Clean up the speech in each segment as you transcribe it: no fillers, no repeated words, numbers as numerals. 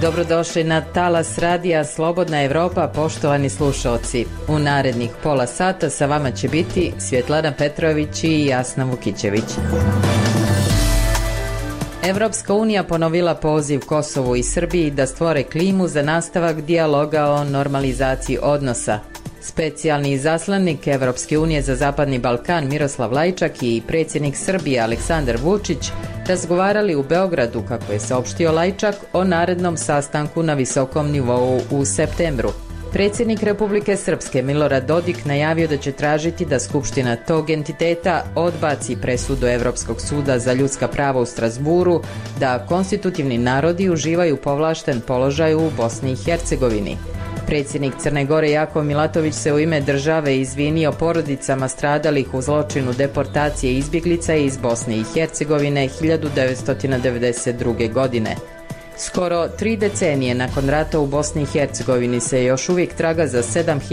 Dobrodošli na talas radija Slobodna Evropa, poštovani slušalci. U narednih pola sata sa vama će biti Svjetlana Petrović i Jasna Vukićević. Evropska unija ponovila poziv Kosovu i Srbiji da stvore klimu za nastavak dijaloga o normalizaciji odnosa. Specijalni izaslanik Evropske unije za Zapadni Balkan Miroslav Lajčak i predsjednik Srbije Aleksandar Vučić razgovarali u Beogradu, kako je saopštio Lajčak, o narednom sastanku na visokom nivou u septembru. Predsjednik Republike Srpske Milorad Dodik najavio da će tražiti da Skupština tog entiteta odbaci presudu Evropskog suda za ljudska prava u Strasburu da konstitutivni narodi uživaju povlašten položaj u Bosni i Hercegovini. Predsjednik Crne Gore Jakov Milatović se u ime države izvinio porodicama stradalih u zločinu deportacije izbjeglica iz Bosne i Hercegovine 1992. godine. Skoro 3 decenije nakon rata u Bosni i Hercegovini se još uvijek traga za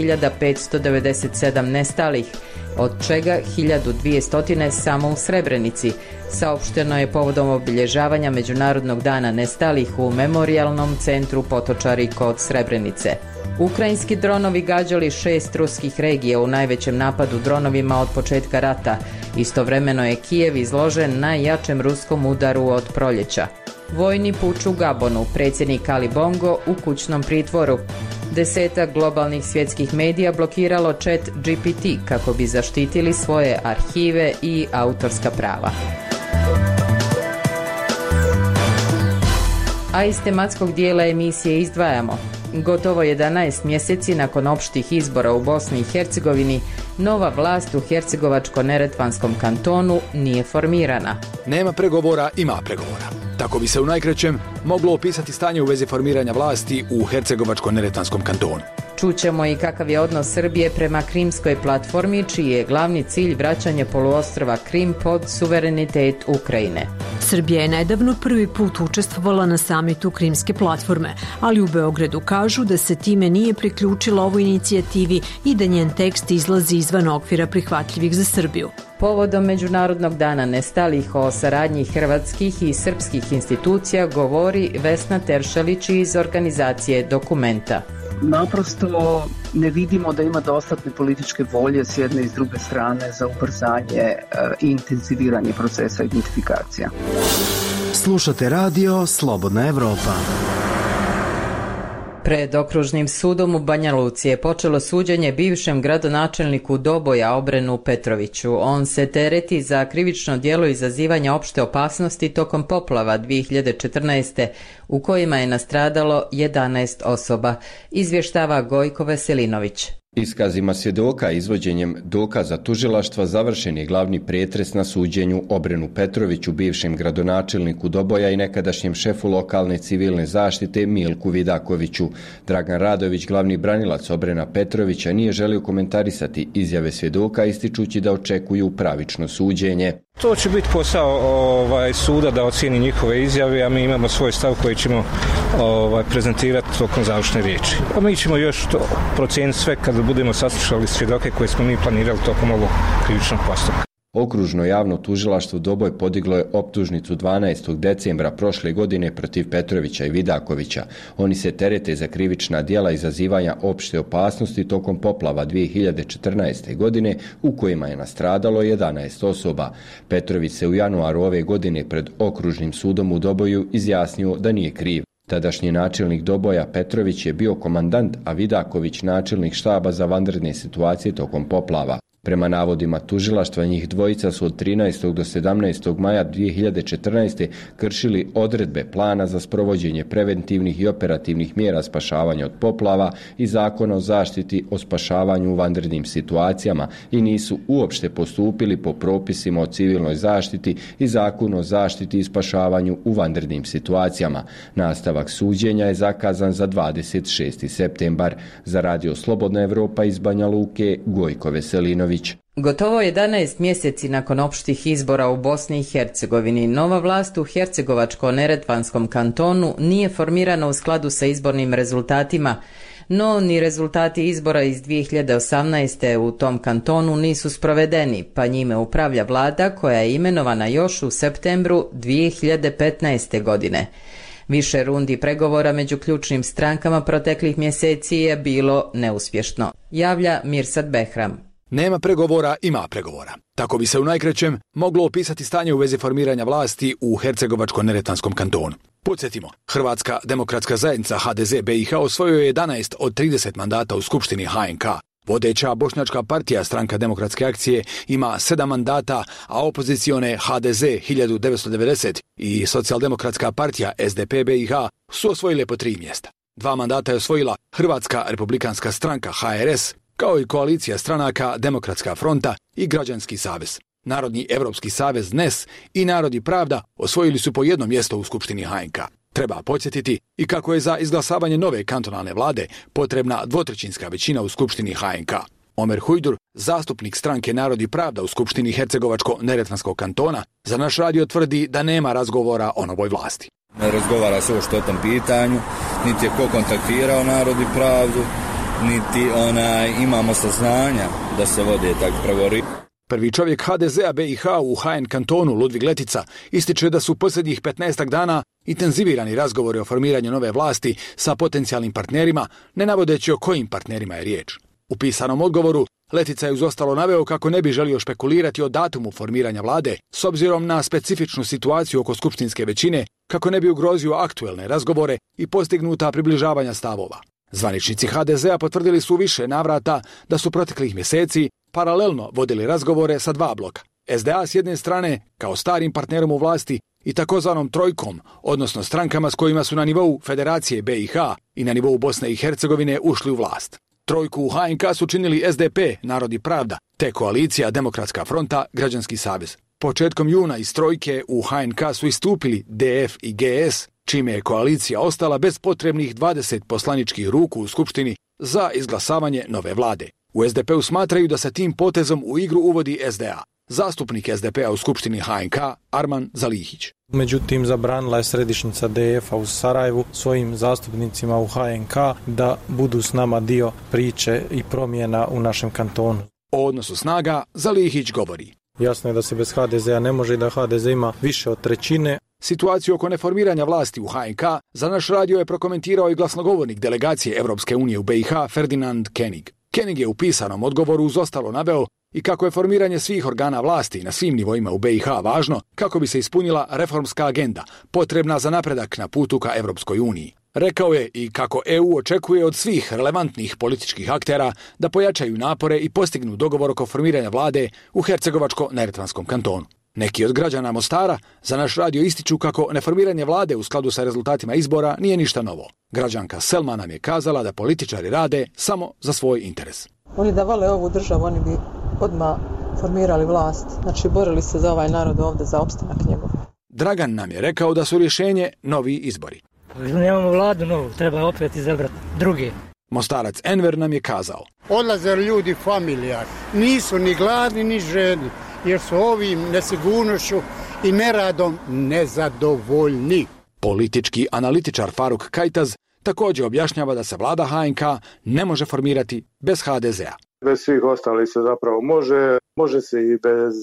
7597 nestalih, od čega 1200 samo u Srebrenici, saopšteno je povodom obilježavanja Međunarodnog dana nestalih u Memorijalnom centru Potočari kod Srebrenice. Ukrajinski dronovi gađali 6 ruskih regija u najvećem napadu dronovima od početka rata. Istovremeno je Kijev izložen najjačem ruskom udaru od proljeća. Vojni puč u Gabonu, predsjednik Ali Bongo u kućnom pritvoru. 10 globalnih svjetskih medija blokiralo chat GPT kako bi zaštitili svoje arhive i autorska prava. A iz tematskog dijela emisije izdvajamo. Gotovo 11 mjeseci nakon opštih izbora u Bosni i Hercegovini, nova vlast u Hercegovačko-neretvanskom kantonu nije formirana. Nema pregovora, ima pregovora. Tako bi se u najkraćem moglo opisati stanje u vezi formiranja vlasti u Hercegovačko-neretvanskom kantonu. Čućemo i kakav je odnos Srbije prema Krimskoj platformi, čiji je glavni cilj vraćanje poluostrva Krim pod suverenitet Ukrajine. Srbija je nedavno prvi put učestvovala na samitu Krimske platforme, ali u Beogradu kažu da se time nije priključila ovoj inicijativi i da njen tekst izlazi izvan okvira prihvatljivih za Srbiju. Povodom Međunarodnog dana nestalih o saradnji hrvatskih i srpskih institucija govori Vesna Teršelić iz organizacije Dokumenta. Naprosto ne vidimo da ima dostatne političke volje s jedne i s druge strane za ubrzanje i intenziviranje procesa identifikacija. Slušate radio Slobodna Evropa. Pred okružnim sudom u Banja Luci je počelo suđenje bivšem gradonačelniku Doboja Obrenu Petroviću. On se tereti za krivično djelo izazivanja opšte opasnosti tokom poplava 2014. u kojima je nastradalo 11 osoba, izvještava Gojko Veselinović. Iskazima svjedoka i izvođenjem dokaza tužilaštva završen je glavni pretres na suđenju Obrenu Petroviću, bivšem gradonačelniku Doboja i nekadašnjem šefu lokalne civilne zaštite Milku Vidakoviću. Dragan Radović, glavni branilac Obrena Petrovića, nije želio komentarisati izjave svjedoka, ističući da očekuju pravično suđenje. To će biti posao suda da ocijeni njihove izjave, a mi imamo svoj stav koji ćemo prezentirati tokom završne riječi. Pa mi ćemo još to procijeniti sve kada budemo saslušali svjedoke koje smo mi planirali tokom ovog krivičnog postupka. Okružno javno tužilaštvo Doboj podiglo je optužnicu 12. decembra prošle godine protiv Petrovića i Vidakovića. Oni se terete za krivična djela izazivanja opšte opasnosti tokom poplava 2014. godine u kojima je nastradalo 11 osoba. Petrović se u januaru ove godine pred okružnim sudom u Doboju izjasnio da nije kriv. Tadašnji načelnik Doboja Petrović je bio komandant, a Vidaković načelnik štaba za vanredne situacije tokom poplava. Prema navodima tužilaštva, njih dvojica su od 13. do 17. maja 2014. kršili odredbe plana za sprovođenje preventivnih i operativnih mjera spašavanja od poplava i Zakona o zaštiti o spašavanju u vanrednim situacijama i nisu uopšte postupili po propisima o civilnoj zaštiti i Zakonu o zaštiti i spašavanju u vanrednim situacijama. Nastavak suđenja je zakazan za 26. septembar. Za radio Slobodna Evropa iz Banja Luke, Gojko Veselinović. Gotovo 11 mjeseci nakon opštih izbora u Bosni i Hercegovini, nova vlast u Hercegovačko-neretvanskom kantonu nije formirana u skladu sa izbornim rezultatima, no ni rezultati izbora iz 2018. u tom kantonu nisu sprovedeni, pa njime upravlja vlada koja je imenovana još u septembru 2015. godine. Više rundi pregovora među ključnim strankama proteklih mjeseci je bilo neuspješno, javlja Mirsad Behram. Nema pregovora, ima pregovora. Tako bi se u najkraćem moglo opisati stanje u vezi formiranja vlasti u Hercegovačko-neretvanskom kantonu. Podsjetimo, Hrvatska demokratska zajednica HDZ BiH osvojio je 11 od 30 mandata u Skupštini HNK. Vodeća bošnjačka partija Stranka demokratske akcije ima 7 mandata, a opozicione HDZ 1990 i Socijaldemokratska partija SDP BiH su osvojile po 3 mjesta. 2 mandata je osvojila Hrvatska republikanska stranka HRS, kao i koalicija stranaka Demokratska fronta i Građanski savez. Narodni Evropski savez NES i Narod i pravda osvojili su po 1 mjesto u Skupštini HNK. Treba podsjetiti i kako je za izglasavanje nove kantonalne vlade potrebna 2/3 većina u Skupštini HNK. Omer Hujdur, zastupnik stranke Narod i pravda u Skupštini Hercegovačko-neretvanskog kantona, za naš radio tvrdi da nema razgovora o novoj vlasti. Ne razgovara se uopšte o tom pitanju, niti je ko kontaktirao Narod i pravdu, niti imamo saznanja da se vode takvi pregovori. Prvi čovjek HDZ-a BiH u HN kantonu Ludvig Letica ističe da su posljednjih 15 dana intenzivirani razgovori o formiranju nove vlasti sa potencijalnim partnerima, ne navodeći o kojim partnerima je riječ. U pisanom odgovoru Letica je uz ostalo naveo kako ne bi želio špekulirati o datumu formiranja vlade s obzirom na specifičnu situaciju oko skupštinske većine, kako ne bi ugrozio aktuelne razgovore i postignuta približavanja stavova. Zvaničnici HDZ-a potvrdili su više navrata da su proteklih mjeseci paralelno vodili razgovore sa 2 bloka. SDA s jedne strane kao starim partnerom u vlasti i takozvanom trojkom, odnosno strankama s kojima su na nivou Federacije BiH i na nivou Bosne i Hercegovine ušli u vlast. Trojku u HNK su činili SDP, Narod i pravda, te koalicija Demokratska fronta, Građanski savez. Početkom juna iz trojke u HNK su istupili DF i GS, čime je koalicija ostala bez potrebnih 20 poslaničkih ruku u Skupštini za izglasavanje nove vlade. U SDP-u smatraju da se tim potezom u igru uvodi SDA. Zastupnik SDP-a u Skupštini HNK Arman Zalihić. Međutim, zabranila je središnjica DF-a u Sarajevu svojim zastupnicima u HNK da budu s nama dio priče i promjena u našem kantonu. O odnosu snaga Zalihić govori. Jasno je da se bez HDZ-a ne može i da HDZ ima više od 1/3. Situaciju oko neformiranja vlasti u HNK za naš radio je prokomentirao i glasnogovornik delegacije Europske unije u BiH Ferdinand Kenig. Kenig je u pisanom odgovoru uz ostalo naveo i kako je formiranje svih organa vlasti na svim nivoima u BiH važno kako bi se ispunila reformska agenda potrebna za napredak na putu ka Europskoj uniji. Rekao je i kako EU očekuje od svih relevantnih političkih aktera da pojačaju napore i postignu dogovor oko formiranja vlade u Hercegovačko-neretvanskom kantonu. Neki od građana Mostara za naš radio ističu kako neformiranje vlade u skladu sa rezultatima izbora nije ništa novo. Građanka Selma nam je kazala da političari rade samo za svoj interes. Oni da vole ovu državu, oni bi odmah formirali vlast. Znači, borili se za ovaj narod ovdje, za opstanak njegov. Dragan nam je rekao da su rješenje novi izbori. Nemamo vladu novu, treba opet izabrati druge. Mostarac Enver nam je kazao. Odlaze ljudi familijarni, nisu ni gladni ni žedni, jer su ovim nesigurnošću i neradom nezadovoljni. Politički analitičar Faruk Kajtaz također objašnjava da se vlada HNK ne može formirati bez HDZ-a. Bez svih ostalih se zapravo može se i bez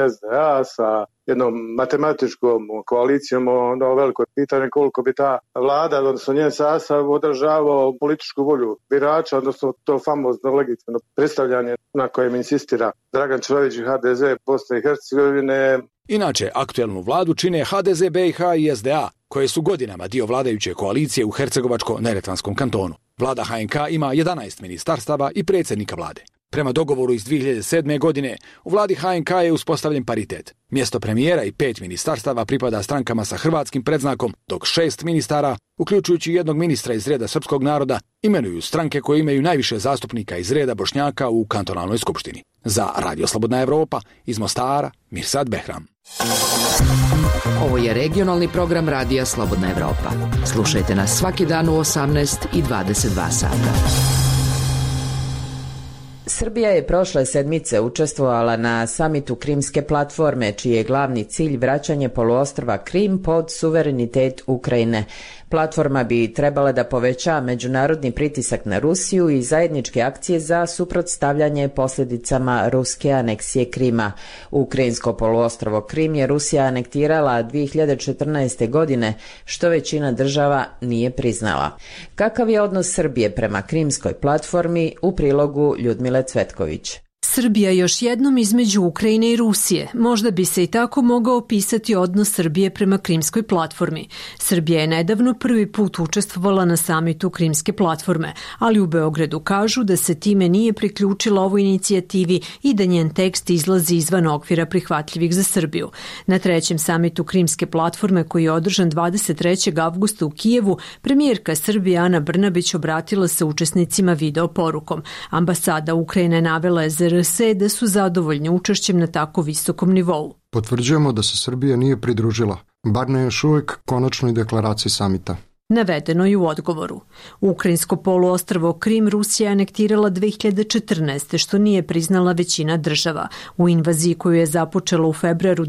SDA sa jednom matematičkom koalicijom. Ono veliko pitanje koliko bi ta vlada, odnosno njen sastav odražavao političku volju birača, odnosno to famozno legitimno predstavljanje na kojem insistira Dragan Čović i HDZ Bosne i Hercegovine. Inače, aktuelnu vladu čine HDZ BiH i SDA, koje su godinama dio vladajuće koalicije u Hercegovačko-neretvanskom kantonu. Vlada HNK ima 11 ministarstava i predsjednika vlade. Prema dogovoru iz 2007. godine, u vladi HNK je uspostavljen paritet. Mjesto premijera i 5 ministarstava pripada strankama sa hrvatskim predznakom, dok 6 ministara, uključujući jednog ministra iz reda srpskog naroda, imenuju stranke koje imaju najviše zastupnika iz reda Bošnjaka u kantonalnoj skupštini. Za Radio Slobodna Evropa, iz Mostara, Mirsad Behram. Ovo je regionalni program Radija Slobodna Evropa. Slušajte nas svaki dan u 18 i 22 sata. Srbija je prošle sedmice učestvovala na samitu Krimske platforme, čiji je glavni cilj vraćanje poluostrva Krim pod suverenitet Ukrajine. Platforma bi trebala da poveća međunarodni pritisak na Rusiju i zajedničke akcije za suprotstavljanje posljedicama ruske aneksije Krima. Ukrajinsko poluostrvo Krim je Rusija anektirala 2014. godine, što većina država nije priznala. Kakav je odnos Srbije prema Krimskoj platformi, u prilogu Ljudmile Cvetković. Srbija još jednom između Ukrajine i Rusije. Možda bi se i tako mogao opisati odnos Srbije prema Krimskoj platformi. Srbija je nedavno prvi put učestvovala na samitu Krimske platforme, ali u Beogradu kažu da se time nije priključila ovoj inicijativi i da njen tekst izlazi izvan okvira prihvatljivih za Srbiju. Na trećem samitu Krimske platforme, koji je održan 23. avgusta u Kijevu, premijerka Srbije Ana Brnabić obratila se učesnicima video porukom. Ambasada Ukrajine navela je ZRS da su zadovoljni učešćem na tako visokom nivou. Potvrđujemo da se Srbija nije pridružila, bar ne još uvijek konačnoj deklaraciji samita. Navedeno je u odgovoru. Ukrajinsko poluostrvo Krim Rusija je anektirala 2014. što nije priznala većina država. U invaziji koju je započela u februaru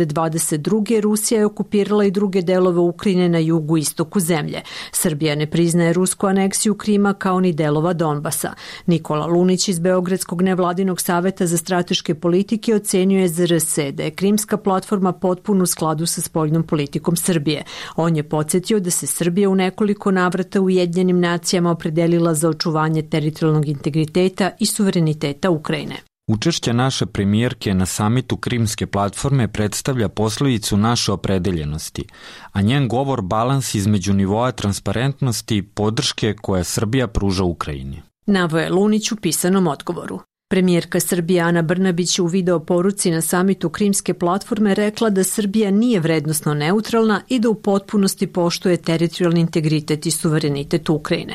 2022. Rusija je okupirala i druge delove Ukrajine na jugu i istoku zemlje. Srbija ne priznaje rusku aneksiju Krima kao ni delova Donbasa. Nikola Lunić iz Beogradskog nevladinog saveta za strateške politike ocenjuje ZRS da je Krimska platforma potpuno u skladu sa spoljnom politikom Srbije. On je podsjetio da se Srbija u nekoliko navrata Ujedinjenim nacijama opredelila za očuvanje teritorijalnog integriteta i suvereniteta Ukrajine. Učešće naše premijerke na samitu Krimske platforme predstavlja posljedicu naše opredeljenosti, a njen govor balans između nivoa transparentnosti i podrške koja Srbija pruža Ukrajini. Naveo je Lunić u pisanom odgovoru. Premijerka Srbije Ana Brnabić u video poruci na samitu Krimske platforme rekla da Srbija nije vrednosno neutralna i da u potpunosti poštuje teritorijalni integritet i suverenitet Ukrajine.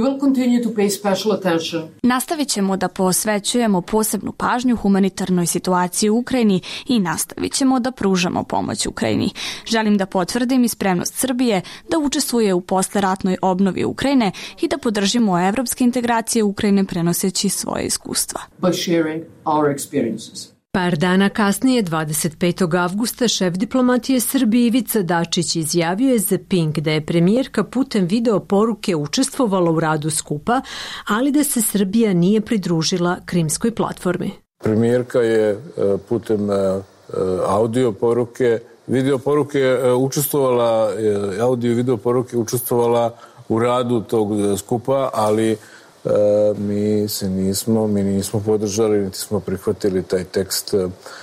Nastavit ćemo da posvećujemo posebnu pažnju humanitarnoj situaciji u Ukrajini i nastavit ćemo da pružamo pomoć Ukrajini. Želim da potvrdim i spremnost Srbije da učestvuje u posleratnoj obnovi Ukrajine i da podržimo evropske integracije Ukrajine prenoseći svoje iskustva. Par dana kasnije, 25. avgusta, šef diplomatije Srbije Ivica Dačić izjavio je za Pink da je premijerka putem video poruke učestvovala u radu skupa, ali da se Srbija nije pridružila Krimskoj platformi. Premijerka je putem audio poruke, video poruke učestvovala, audio i video poruke učestvovala u radu tog skupa, ali mi nismo podržali, niti smo prihvatili taj tekst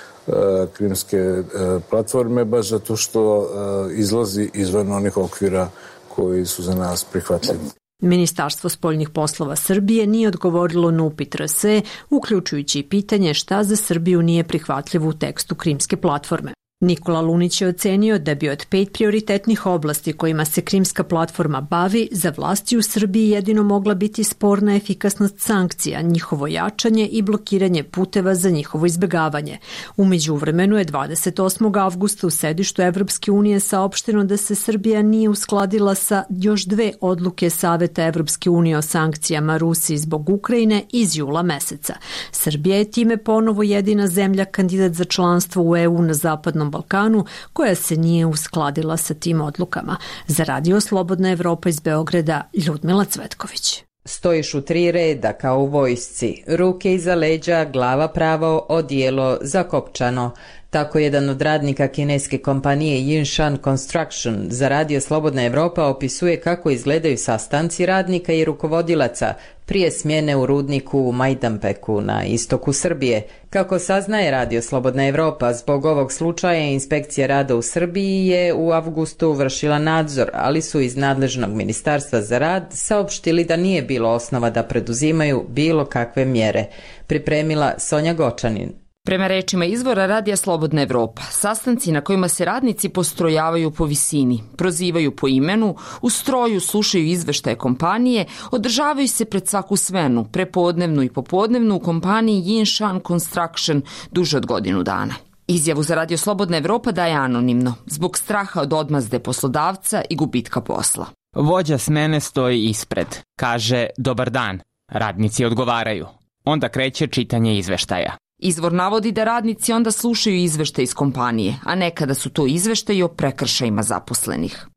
Krimske platforme, baš zato što izlazi izvan onih okvira koji su za nas prihvatljivi. Ministarstvo spoljnih poslova Srbije nije odgovorilo na upit RS, uključujući i pitanje šta za Srbiju nije prihvatljivo u tekstu Krimske platforme. Nikola Lunić je ocenio da bi od 5 prioritetnih oblasti kojima se Krimska platforma bavi, za vlasti u Srbiji jedino mogla biti sporna efikasnost sankcija, njihovo jačanje i blokiranje puteva za njihovo izbjegavanje. U međuvremenu je 28. avgusta u sedištu Evropske unije saopšteno da se Srbija nije uskladila sa još 2 odluke Saveta Evropske unije o sankcijama Rusiji zbog Ukrajine iz jula meseca. Srbija je time ponovo jedina zemlja kandidat za članstvo u EU na zapadnom Balkanu koja se nije uskladila sa tim odlukama. Za Radio Slobodna Evropa iz Beograda, Ljudmila Cvetković. Stojiš u 3 reda kao u vojsci, ruke iza leđa, glava pravo, odijelo zakopčano. Tako jedan od radnika kineske kompanije Yinshan Construction za Radio Slobodna Evropa opisuje kako izgledaju sastanci radnika i rukovodilaca prije smjene u rudniku u Majdanpeku na istoku Srbije. Kako saznaje Radio Slobodna Evropa, zbog ovog slučaja inspekcija rada u Srbiji je u avgustu vršila nadzor, ali su iz nadležnog ministarstva za rad saopštili da nije bilo osnova da preduzimaju bilo kakve mjere. Pripremila Sonja Gočanin. Prema rečima izvora Radija Slobodna Evropa, sastanci na kojima se radnici postrojavaju po visini, prozivaju po imenu, u stroju slušaju izveštaje kompanije, održavaju se pred svaku smenu, prepodnevnu i popodnevnu u kompaniji Yinshan Construction duže od godinu dana. Izjavu za Radio Slobodna Evropa daje anonimno, zbog straha od odmazde poslodavca i gubitka posla. Vođa smene stoji ispred. Kaže, dobar dan. Radnici odgovaraju. Onda kreće čitanje izveštaja. Izvor navodi da radnici onda slušaju izveštaj iz kompanije, a nekada su to izveštaji o prekršajima zaposlenih.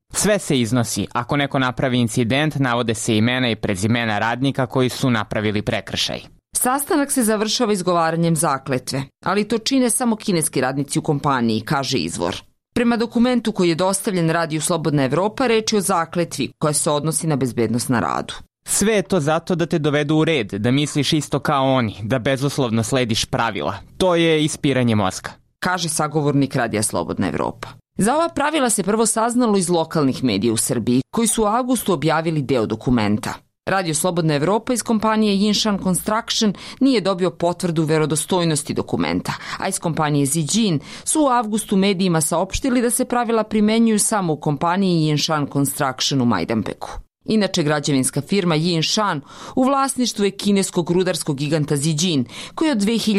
Sve se iznosi. Ako neko napravi incident, navode se imena i prezimena radnika koji su napravili prekršaj. Sastanak se završava izgovaranjem zakletve, ali to čine samo kineski radnici u kompaniji, kaže izvor. Prema dokumentu koji je dostavljen Radiju Slobodna Evropa, reč je o zakletvi koja se odnosi na bezbednost na radu. Sve je to zato da te dovedu u red, da misliš isto kao oni, da bezuslovno slediš pravila. To je ispiranje mozga, kaže sagovornik Radija Slobodna Evropa. Za ova pravila se prvo saznalo iz lokalnih medija u Srbiji, koji su u avgustu objavili deo dokumenta. Radio Slobodna Evropa iz kompanije Yinshan Construction nije dobio potvrdu verodostojnosti dokumenta, a iz kompanije Zijin su u avgustu medijima saopštili da se pravila primenjuju samo u kompaniji Yinshan Construction u Majdanpeku. Inače, građevinska firma Yinshan u vlasništvu je kineskog rudarskog giganta Zijin, koji od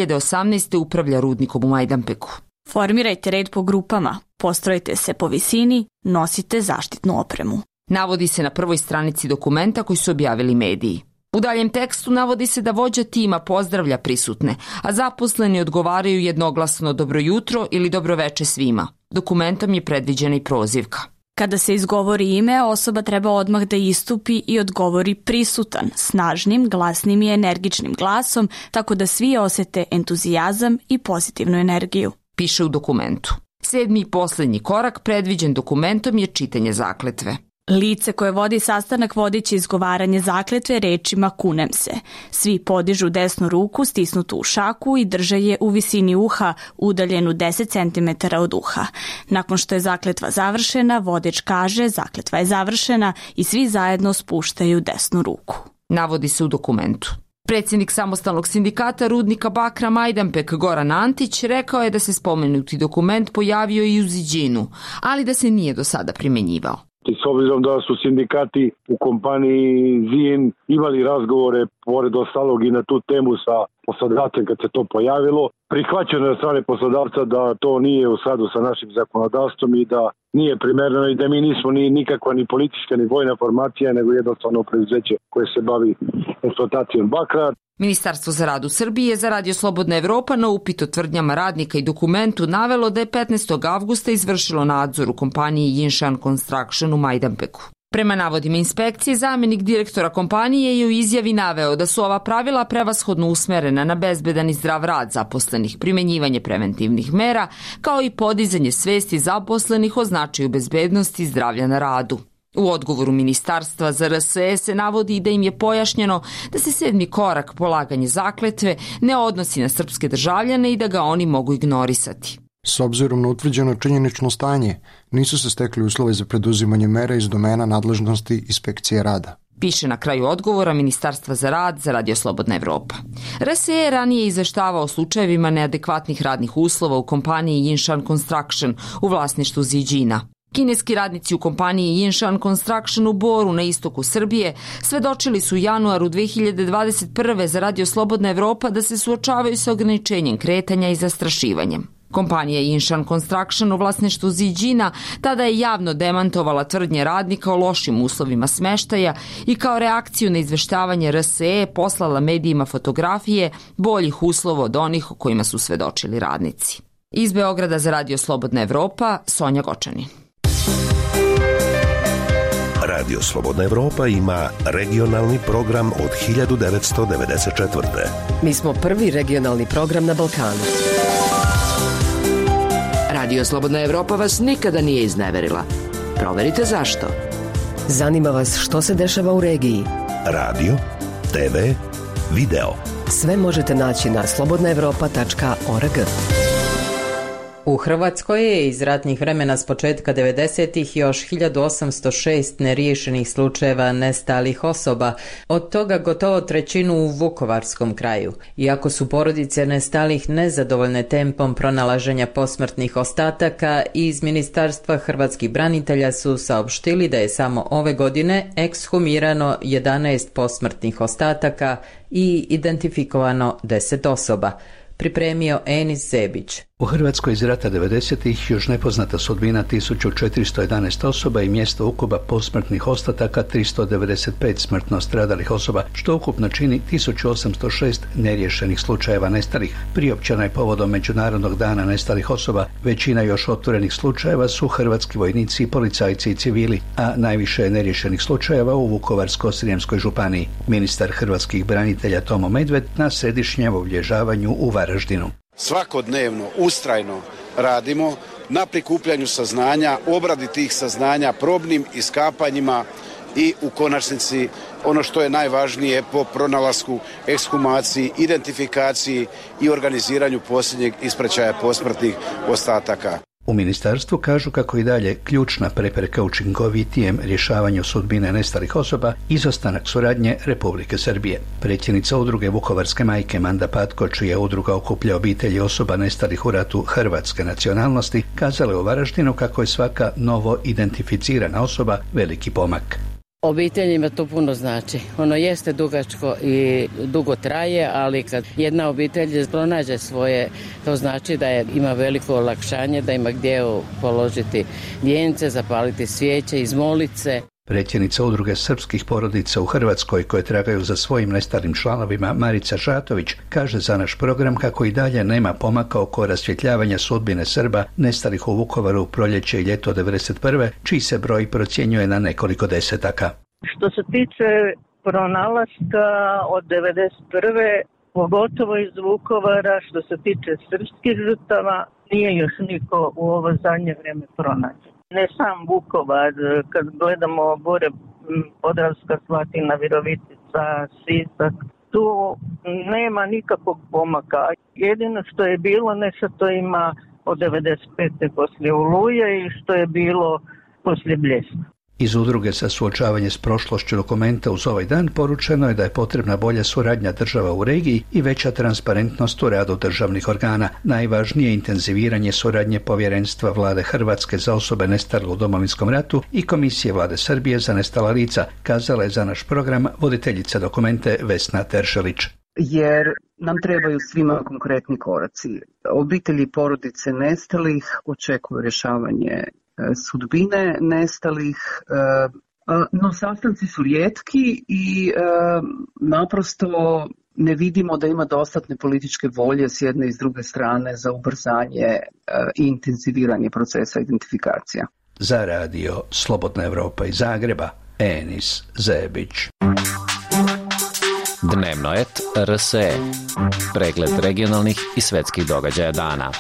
2018. upravlja rudnikom u Majdanpeku. Formirajte red po grupama, postrojite se po visini, nosite zaštitnu opremu. Navodi se na prvoj stranici dokumenta koji su objavili mediji. U daljem tekstu navodi se da vođa tima pozdravlja prisutne, a zaposleni odgovaraju jednoglasno dobro jutro ili dobro veče svima. Dokumentom je predviđena i prozivka. Kada se izgovori ime, osoba treba odmah da istupi i odgovori prisutan, snažnim, glasnim i energičnim glasom, tako da svi osete entuzijazam i pozitivnu energiju. Piše u dokumentu. 7. i poslednji korak predviđen dokumentom je čitanje zakletve. Lice koje vodi sastanak vodit će izgovaranje zakletve rečima kunem se. Svi podižu desnu ruku stisnutu u šaku i drže je u visini uha, udaljenu 10 cm od uha. Nakon što je zakletva završena, vodič kaže zakletva je završena i svi zajedno spuštaju desnu ruku. Navodi se u dokumentu. Predsjednik samostalnog sindikata rudnika bakra Majdanpek Goran Antić rekao je da se spomenuti dokument pojavio i u Zijinu, ali da se nije do sada primenjivao. S obzirom da su sindikati u kompaniji Zijin imali razgovore pored ostalog i na tu temu sa poslodavcem kad se to pojavilo, prihvaćeno je od strane poslodavca da to nije u skladu sa našim zakonodavstvom i da nije primereno i da mi nismo ni nikakva ni politička ni vojna formacija, nego jednostavno preduzeće koje se bavi eksploatacijom bakra. Ministarstvo za rad u Srbiji je za Radio Slobodna Evropa na upit o tvrdnjama radnika i dokumentu navelo da je 15. avgusta izvršilo nadzor u kompaniji Yinshan Construction u Majdanpeku. Prema navodima inspekcije, zamjenik direktora kompanije je u izjavi naveo da su ova pravila prevashodno usmerena na bezbedan i zdrav rad zaposlenih, primenjivanje preventivnih mera, kao i podizanje svesti zaposlenih o značaju bezbednosti i zdravlja na radu. U odgovoru Ministarstva za RSE se navodi da im je pojašnjeno da se 7. korak polaganje zakletve ne odnosi na srpske državljane i da ga oni mogu ignorisati. S obzirom na utvrđeno činjenično stanje, nisu se stekli uslovi za preduzimanje mera iz domena nadležnosti inspekcije rada. Piše na kraju odgovora Ministarstva za rad za Radio Slobodna Evropa. RSE je ranije izveštavao o slučajevima neadekvatnih radnih uslova u kompaniji Yinshan Construction u vlasništvu Zijina. Kineski radnici u kompaniji Yinshan Construction u Boru na istoku Srbije svedočili su u januaru 2021. za Radio Slobodna Evropa da se suočavaju sa ograničenjem kretanja i zastrašivanjem. Kompanija Yinshan Construction u vlasništvu Zijina tada je javno demantovala tvrdnje radnika o lošim uslovima smeštaja i kao reakciju na izveštavanje RSE poslala medijima fotografije boljih uslova od onih o kojima su svedočili radnici. Iz Beograda za Radio Slobodna Evropa, Sonja Gočanin. Radio Slobodna Evropa ima regionalni program od 1994. Mi smo prvi regionalni program na Balkanu. Radio Slobodna Evropa vas nikada nije izneverila. Proverite zašto. Zanima vas što se dešava u regiji. Radio, TV, video. Sve možete naći na slobodnaevropa.org. U Hrvatskoj je iz ratnih vremena s početka 90-ih još 1806 neriješenih slučajeva nestalih osoba, od toga gotovo trećinu u Vukovarskom kraju. Iako su porodice nestalih nezadovoljne tempom pronalaženja posmrtnih ostataka, iz Ministarstva hrvatskih branitelja su saopštili da je samo ove godine ekshumirano 11 posmrtnih ostataka i identifikovano 10 osoba. pripremio Enis Zebić. U Hrvatskoj iz rata 90-ih još nepoznata sudbina 1411 osoba i mjesto ukoba posmrtnih ostataka 395 smrtno stradalih osoba, što ukupno čini 1806 neriješenih slučajeva nestalih. Priopćena je povodom Međunarodnog dana nestalih osoba. Većina još otvorenih slučajeva su hrvatski vojnici, policajci i civili, a najviše neriješenih slučajeva u Vukovarsko-srijemskoj županiji. Ministar hrvatskih branitelja Tomo Medved na središnjem obilježavanju u Varaždinu. Svakodnevno, ustrajno radimo na prikupljanju saznanja, obradi tih saznanja, probnim iskapanjima i u konačnici ono što je najvažnije po pronalasku, ekshumaciji, identifikaciji i organiziranju posljednjeg ispraćaja posmrtnih ostataka. U ministarstvu kažu kako i dalje ključna prepreka učinkovitijem rješavanju sudbine nestalih osoba izostanak suradnje Republike Srbije. Predsjednica udruge Vukovarske majke Manda Patko, čija udruga okuplja obitelji osoba nestalih u ratu hrvatske nacionalnosti, kazala je u Varaždinu kako je svaka novo identificirana osoba veliki pomak. Obiteljima to puno znači. Ono jeste dugačko i dugo traje, ali kad jedna obitelj pronađe svoje, to znači da ima veliko olakšanje, da ima gdje položiti vijence, zapaliti svijeće, izmolit se. Predsjednica udruge srpskih porodica u Hrvatskoj koje tragaju za svojim nestalim članovima Marica Žatović kaže za naš program kako i dalje nema pomaka oko rasvjetljavanja sudbine Srba nestalih u Vukovaru u proljeće i ljeto 1991. čiji se broj procjenjuje na nekoliko desetaka. Što se tiče pronalaska od 1991. pogotovo iz Vukovara, što se tiče srpskih žrtava, nije još niko u ovo zadnje vrijeme pronađen. Ne sam Vukovar, kad gledamo gore Podravska, Slatina, Virovitica, Sisak, tu nema nikakvog pomaka. Jedino što je bilo nešto to ima od 95. poslije Oluje i što je bilo poslije Bljeska. Iz udruge za suočavanje s prošlošću dokumenta uz ovaj dan poručeno je da je potrebna bolja suradnja država u regiji i veća transparentnost u radu državnih organa. Najvažnije je intenziviranje suradnje Povjerenstva Vlade Hrvatske za osobe nestale u Domovinskom ratu i Komisije Vlade Srbije za nestala lica, kazala je za naš program voditeljica dokumente Vesna Teršelić. Jer nam trebaju svima konkretni koraci. Obitelji i porodice nestalih očekuju rješavanje sudbine nestalih, no sastanci su rijetki i naprosto ne vidimo da ima dostatne političke volje s jedne i s druge strane za ubrzanje i intenziviranje procesa identifikacija. Za radio Slobodna Evropa iz Zagreba, Enis Zebić. Dnevno et RSE. Pregled regionalnih i svetskih događaja dana.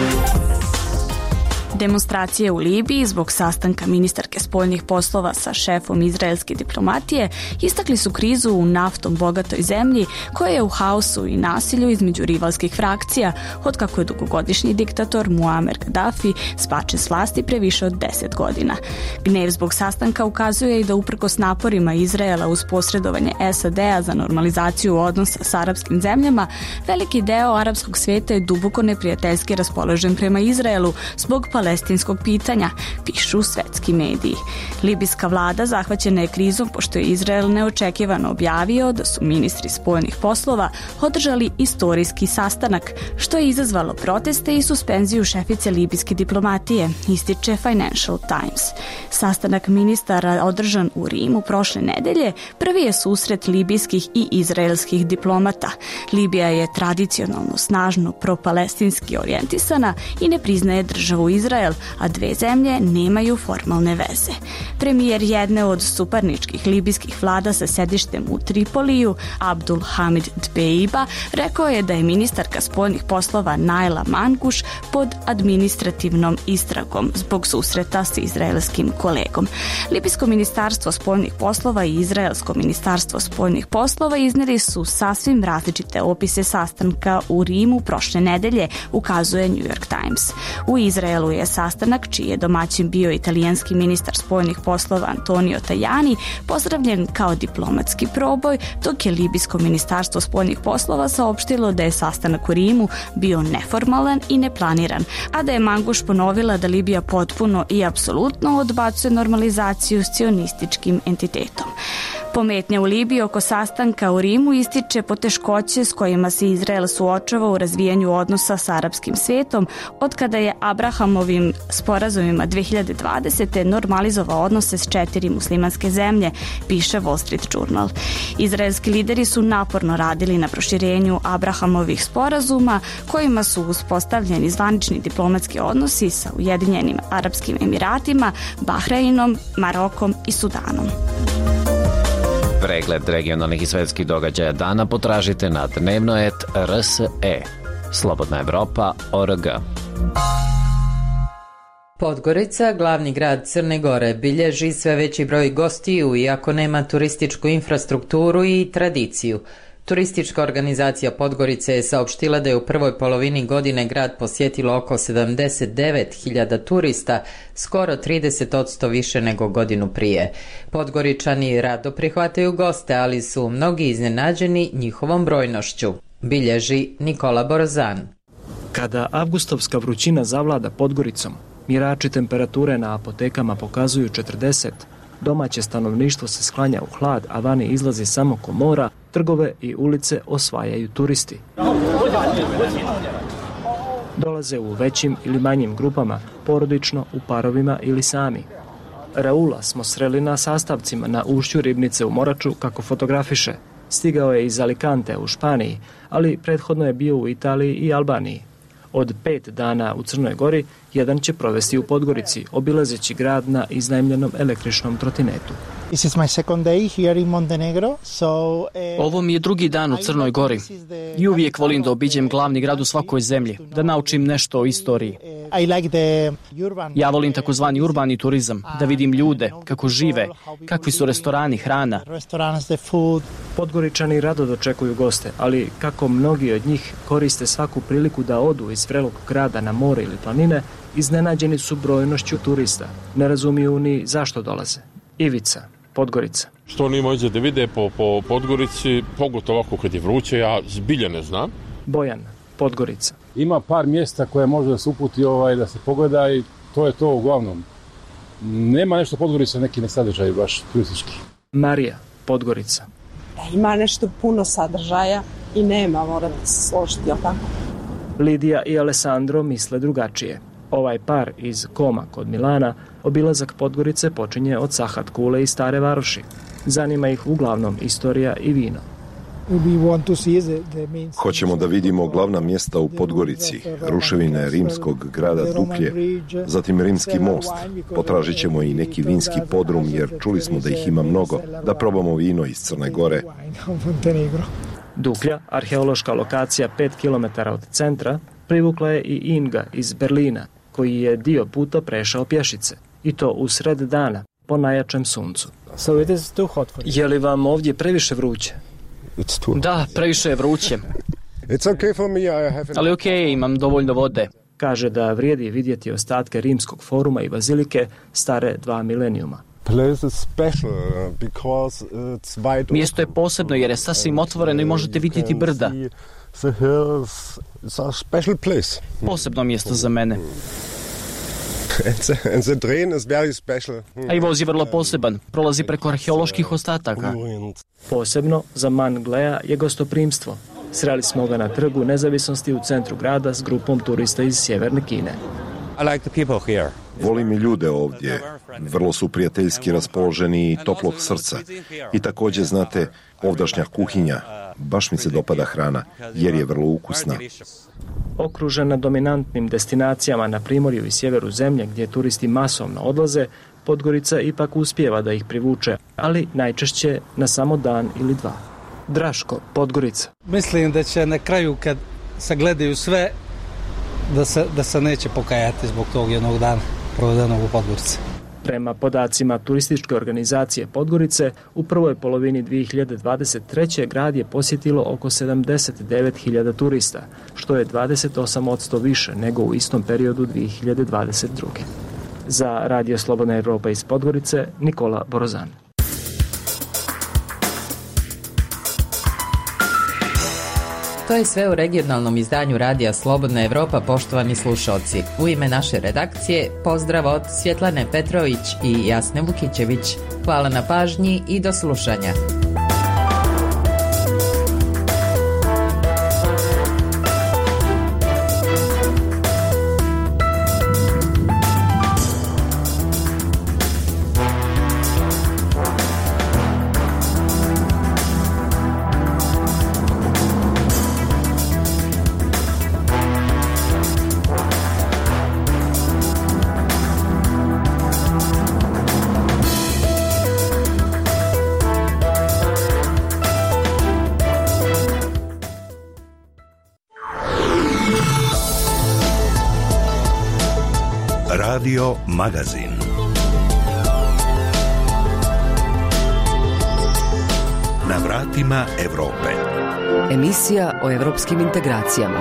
Demonstracije u Libiji zbog sastanka ministarke spoljnih poslova sa šefom izraelske diplomatije istakli su krizu u naftom bogatoj zemlji koja je u haosu i nasilju između rivalskih frakcija od kako je dugogodišnji diktator Muammar Gaddafi spačen s vlasti pre više od 10 godina. Gnev zbog sastanka ukazuje i da uprkos naporima Izraela uz posredovanje SAD-a za normalizaciju odnosa s arapskim zemljama, veliki deo arapskog svijeta je duboko neprijateljski raspoložen prema Izraelu zbog palestinskog pitanja, pišu svetski mediji. Libijska vlada zahvaćena je krizom pošto je Izrael neočekivano objavio da su ministri spoljnih poslova održali istorijski sastanak, što je izazvalo proteste i suspenziju šefice libijske diplomatije, ističe Financial Times. Sastanak ministara održan u Rimu prošle nedelje prvi je susret libijskih i izraelskih diplomata. Libija je tradicionalno snažno propalestinski orijentisana i ne priznaje državu Izrael, a dve zemlje nemaju formalne veze. Premijer jedne od suparničkih libijskih vlada sa sedištem u Tripoliju, Abdul Hamid Dbeiba, rekao je da je ministarka spoljnih poslova Naila Mankuš pod administrativnom istragom zbog susreta s izraelskim kolegom. Libijsko ministarstvo spoljnih poslova i Izraelsko ministarstvo spoljnih poslova iznijeli su sasvim različite opise sastanka u Rimu prošle nedelje, ukazuje New York Times. U Izraelu je sastanak, čiji je domaćin bio italijanski ministar spoljnih poslova Antonio Tajani, pozdravljen kao diplomatski proboj, dok je libijsko ministarstvo spoljnih poslova saopštilo da je sastanak u Rimu bio neformalan i neplaniran, a da je Manguš ponovila da Libija potpuno i apsolutno odbacuje normalizaciju s cionističkim entitetom. Pometnja u Libiji oko sastanka u Rimu ističe poteškoće s kojima se Izrael suočava u razvijanju odnosa s arapskim svetom od kada je Abrahamovim sporazumima 2020. normalizovao odnose s 4 muslimanske zemlje, piše Wall Street Journal. Izraelski lideri su naporno radili na proširenju Abrahamovih sporazuma kojima su uspostavljeni zvanični diplomatski odnosi sa Ujedinjenim Arapskim Emiratima, Bahreinom, Marokom i Sudanom. Pregled regionalnih i svetskih događaja dana potražite na dnevnoet.rse. Slobodna Evropa.org. Podgorica, glavni grad Crne Gore, bilježi sve veći broj gostiju iako nema turističku infrastrukturu i tradiciju. Turistička organizacija Podgorice je saopštila da je u prvoj polovini godine grad posjetilo oko 79.000 turista, skoro 30% više nego godinu prije. Podgoričani rado prihvataju goste, ali su mnogi iznenađeni njihovom brojnošću, bilježi Nikola Borzan. Kada avgustovska vrućina zavlada Podgoricom, mjerači temperature na apotekama pokazuju 40, domaće stanovništvo se sklanja u hlad, a vani izlazi samo komora, trgove i ulice osvajaju turisti. Dolaze u većim ili manjim grupama, porodično, u parovima ili sami. Raula smo sreli na sastavcima na ušću Ribnice u Moraču kako fotografiše. Stigao je iz Alicante u Španiji, ali prethodno je bio u Italiji i Albaniji. Od 5 dana u Crnoj Gori, jedan će provesti u Podgorici, obilazeći grad na iznajmljenom električnom trotinetu. Ovo mi je drugi dan u Crnoj Gori i uvijek volim da obiđem glavni grad u svakoj zemlji, da naučim nešto o istoriji. Ja volim takozvani urbani turizam, da vidim ljude, kako žive, kakvi su restorani, hrana. Podgoričani rado dočekuju goste, ali kako mnogi od njih koriste svaku priliku da odu iz vrelog grada na more ili planine, iznenađeni su brojnošću turista. Ne razumiju ni zašto dolaze. Ivica, Podgorica. Što oni može da vide po Podgorici, pogotovo ovako kad je vruće, ja zbilja ne znam. Bojan, Podgorica. Ima par mjesta koje može da se uputi da se pogleda i to je to uglavnom. Nema nešto Podgorica, neki ne sadržaj baš turistički. Marija, Podgorica. Ima nešto puno sadržaja i nema, morate se složiti, jel tako? Lidija i Alessandro misle drugačije. Ovaj par iz Koma kod Milana obilazak Podgorice počinje od Sahat Kule i Stare Varoši. Zanima ih uglavnom istorija i vino. Hoćemo da vidimo glavna mjesta u Podgorici, ruševine rimskog grada Duklje, zatim Rimski most. Potražit ćemo i neki vinski podrum jer čuli smo da ih ima mnogo, da probamo vino iz Crne Gore. Duklja, arheološka lokacija 5 km od centra, privukla je i Inga iz Berlina, koji je dio puta prešao pješice, i to u sred dana, po najjačem suncu. Je li vam ovdje previše vruće? Da, previše je vruće. Ali okej, imam dovoljno vode. Kaže da vrijedi vidjeti ostatke rimskog foruma i bazilike stare 2 milenijuma. Mjesto je posebno jer je sasvim otvoreno i možete vidjeti brda. Posebno mjesto za mene. A i voz je vrlo poseban, prolazi preko arheoloških ostataka. Posebno za Man Glea je gostoprimstvo. Sreli smo ga na trgu Nezavisnosti u centru grada s grupom turista iz sjeverne Kine. Volim i ljude ovdje. Vrlo su prijateljski raspoloženi i toplog srca. I također, znate, ovdašnja kuhinja. Baš mi se dopada hrana, jer je vrlo ukusna. Okružena dominantnim destinacijama na primorju i sjeveru zemlje, gdje turisti masovno odlaze, Podgorica ipak uspijeva da ih privuče, ali najčešće na samo dan ili dva. Draško, Podgorica. Mislim da će na kraju, kad sagledaju sve, da se neće pokajati zbog tog jednog dana provedenog u Podgorici. Prema podacima turističke organizacije Podgorice, u prvoj polovini 2023. grad je posjetilo oko 79.000 turista, što je 28% više nego u istom periodu 2022. Za Radio Slobodna Evropa iz Podgorice, Nikola Borozan. To je sve u regionalnom izdanju Radija Slobodna Evropa, poštovani slušalci. U ime naše redakcije pozdrav od Svjetlane Petrović i Jasne Vukićević. Hvala na pažnji i do slušanja. Radio Magazin. Na vratima Evrope. Emisija o evropskim integracijama.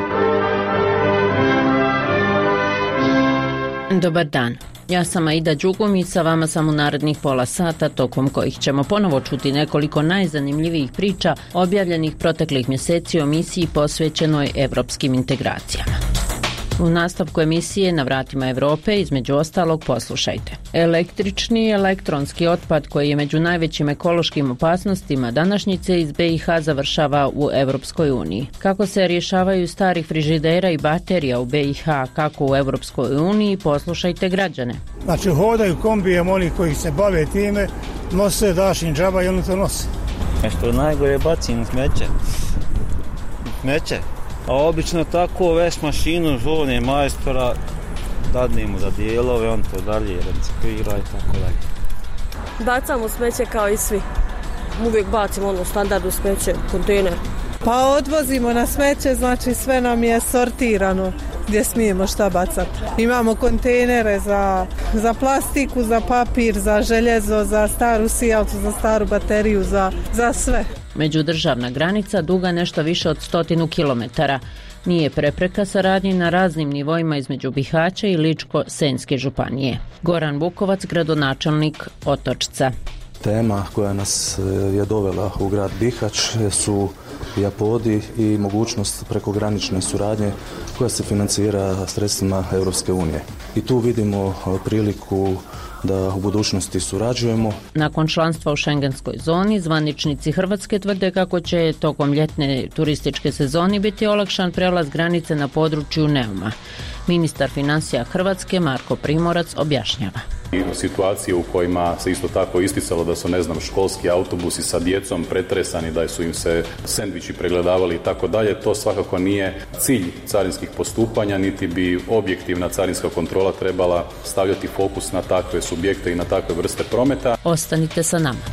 Dobar dan. Ja sam Aida Đugum i sa vama sam u narednih pola sata, tokom kojih ćemo ponovo čuti nekoliko najzanimljivijih priča objavljenih proteklih mjeseci o misiji posvećenoj evropskim integracijama. U nastavku emisije Na vratima Evrope, između ostalog, poslušajte. Električni i elektronski otpad, koji je među najvećim ekološkim opasnostima današnjice, iz BiH završava u Evropskoj uniji. Kako se rješavaju starih frižidera i baterija u BiH, kako u Evropskoj uniji, poslušajte građane. Znači, hodaju kombijem oni koji se bave time, nose, daš im džaba i oni to nose. Nešto najgore bacim smeće. Smeće. A obično tako veš mašinu zovne majstora, dadnemo za dijelove, on to dalje reciklira i tako dalje. Bacamo smeće kao i svi. Uvijek bacimo ono standardno smeće, kontejner. Pa odvozimo na smeće, znači sve nam je sortirano gdje smijemo šta bacati. Imamo kontejnere za plastiku, za papir, za željezo, za staru sijalicu, za staru bateriju, za sve. Međudržavna granica duga nešto više od 100 kilometara. Nije prepreka saradnji na raznim nivoima između Bihaća i Ličko-Senjske županije. Goran Bukovac, gradonačelnik Otočca. Tema koja nas je dovela u grad Bihać su Japodi i mogućnost prekogranične suradnje koja se financira sredstvima Europske unije. I tu vidimo priliku da u budućnosti surađujemo. Nakon članstva u šengenskoj zoni, zvaničnici Hrvatske tvrde kako će tokom ljetne turističke sezoni biti olakšan prelaz granice na području Neuma. Ministar financija Hrvatske Marko Primorac objašnjava. Situacije u kojima se isto tako isticalo da su, školski autobusi sa djecom pretresani, da su im se sendviči pregledavali i tako dalje, to svakako nije cilj carinskih postupanja, niti bi objektivna carinska kontrola trebala stavljati fokus na takve subjekte i na takve vrste prometa. Ostanite sa nama.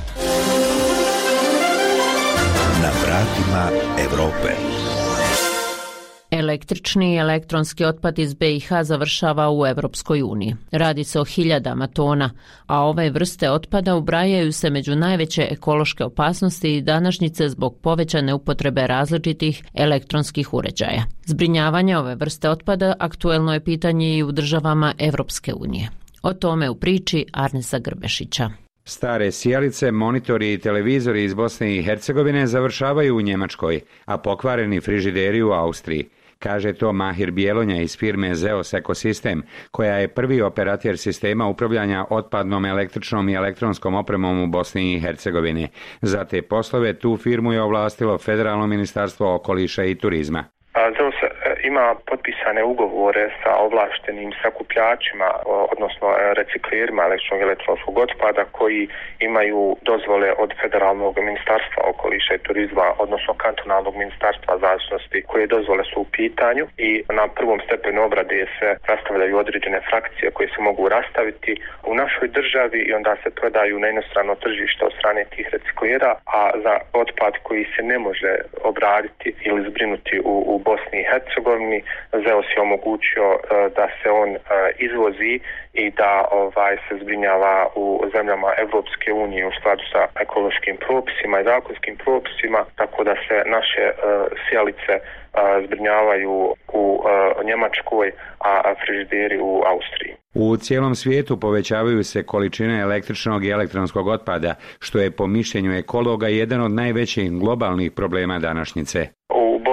Na vratima Evrope. Električni i elektronski otpad iz BiH završava u Evropskoj uniji. Radi se o 1000 tona, a ove vrste otpada ubrajaju se među najveće ekološke opasnosti i današnjice zbog povećane upotrebe različitih elektronskih uređaja. Zbrinjavanje ove vrste otpada aktuelno je pitanje i u državama Evropske unije. O tome u priči Arnesa Grbešića. Stare sijalice, monitori i televizori iz Bosne i Hercegovine završavaju u Njemačkoj, a pokvareni frižideri u Austriji. Kaže to Mahir Bjelonja iz firme Zeos Ekosistem, koja je prvi operater sistema upravljanja otpadnom električnom i elektronskom opremom u Bosni i Hercegovini. Za te poslove tu firmu je ovlastilo Federalno ministarstvo okoliša i turizma. Zeus ima potpisane ugovore sa ovlaštenim sakupljačima, odnosno reciklerima električnog i elektronskog otpada koji imaju dozvole od Federalnog ministarstva okoliša i turizma, odnosno kantonalnog ministarstva zavisnosti, koje dozvole su u pitanju i na prvom stepenu obrade se rastavljaju određene frakcije koje se mogu rastaviti u našoj državi i onda se prodaju na inostrano tržište od strane tih reciklera, a za otpad koji se ne može obraditi ili zbrinuti u Bosni i Hercegovini, Zeus je omogućio da se on izvozi i da se zbrinjava u zemljama Evropske unije u skladu sa ekološkim propisima i zakonskim propisima, tako da se naše sijalice zbrinjavaju u Njemačkoj, a frižideri u Austriji. U cijelom svijetu povećavaju se količine električnog i elektronskog otpada, što je po mišljenju ekologa jedan od najvećih globalnih problema današnjice. U Bosni i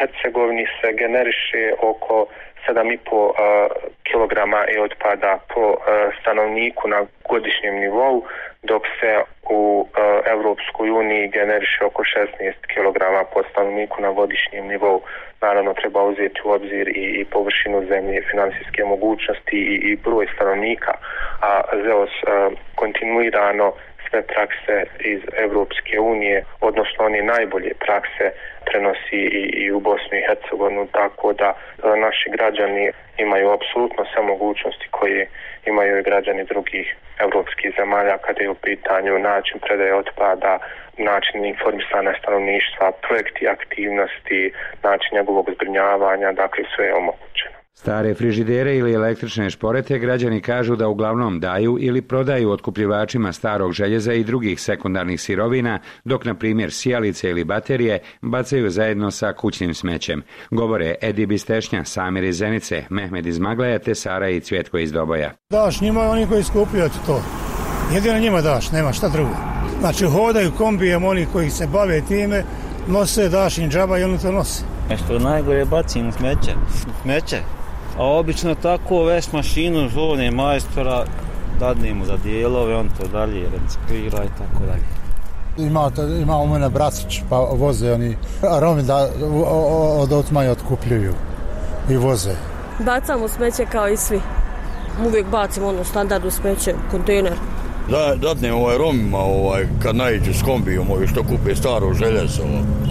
Hercegovini se generiše oko 7,5 kg otpada po stanovniku na godišnjem nivou, dok se u Europskoj uniji generiše oko 16 kg po stanovniku na godišnjem nivou. Naravno treba uzeti u obzir i površinu zemlje, financijske mogućnosti i broj stanovnika, a ZEOS kontinuirano sve prakse iz Europske unije, odnosno one najbolje prakse prenosi i u Bosnu i Hercegovinu, tako da naši građani imaju apsolutno sve mogućnosti koje imaju i građani drugih europskih zemalja kada je u pitanju način predaje otpada, način informisanja stanovništva, projekti aktivnosti, način njegovog zbrinjavanja, dakle sve je omogućeno. Stare frižidere ili električne šporete građani kažu da uglavnom daju ili prodaju otkupljivačima starog željeza i drugih sekundarnih sirovina, dok na primjer sijalice ili baterije bacaju zajedno sa kućnim smećem. Govore Edi Bistešnja, Samir iz Zenice, Mehmed iz Magleja te Sara i Cvjetko iz Doboja. Daš njima oni koji skupljaju to. Jedino njima daš, nema šta drugo. Znači hodaju kombijem oni koji se bave time, nose, daš im džaba i oni to nose. Nešto najgore bacim smeće. A obično tako veš mašinu zovne majstora, dadnemo za dijelove, on to dalje reciklira i tako dalje. Ima u mene brasić, pa voze oni Romi da od otmaja otkupljuju i voze. Bacamo smeće kao i svi. Uvijek bacimo standardno smeće, kontejner. Dadne Romima kad naiđu s kombijom što kupe staro željezo. A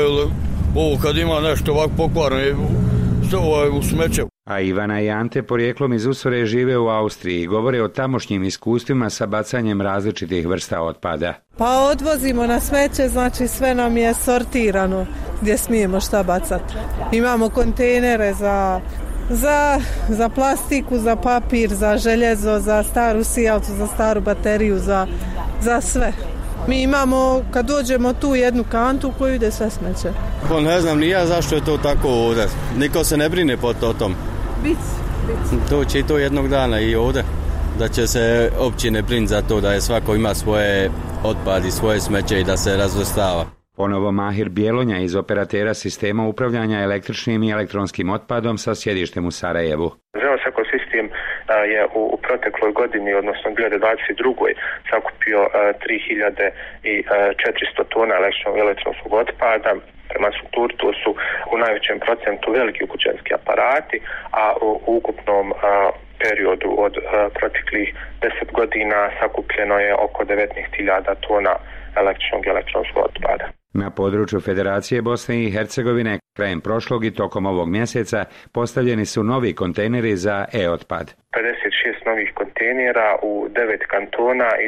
ovo kad ima nešto ovako pokvarno u smeće. A Ivana i Ante porijeklom iz Usore žive u Austriji i govore o tamošnjim iskustvima sa bacanjem različitih vrsta otpada. Pa odvozimo na smeće, znači sve nam je sortirano gdje smijemo šta bacati. Imamo kontejnere za plastiku, za papir, za željezo, za staru sijalcu, za staru bateriju, za sve. Mi imamo, kad dođemo tu, jednu kantu u koju ide sve smeće. Ne znam ni ja zašto je to tako ovdje. Niko se ne brine po tom. Bić. To će i to jednog dana i ovdje. Da će se općine briniti za to da je svako ima svoje otpad i svoje smeće i da se razvrstava. Ponovo Mahir Bjelonja iz operatera sistema upravljanja električnim i elektronskim otpadom sa sjedištem u Sarajevu. ZEOS ekosistem je u protekloj godini, odnosno 2022. sakupio 3400 tona električnog i elektronskog otpada. Prema strukturi to su u najvećem procentu veliki kućanski aparati, a u ukupnom periodu od proteklih 10 godina sakupljeno je oko 19.000 tona električnog i elektronskog otpada. Na području Federacije Bosne i Hercegovine krajem prošlog i tokom ovog mjeseca postavljeni su novi kontejneri za e-otpad. 56 novih kontejnera u 9 kantona i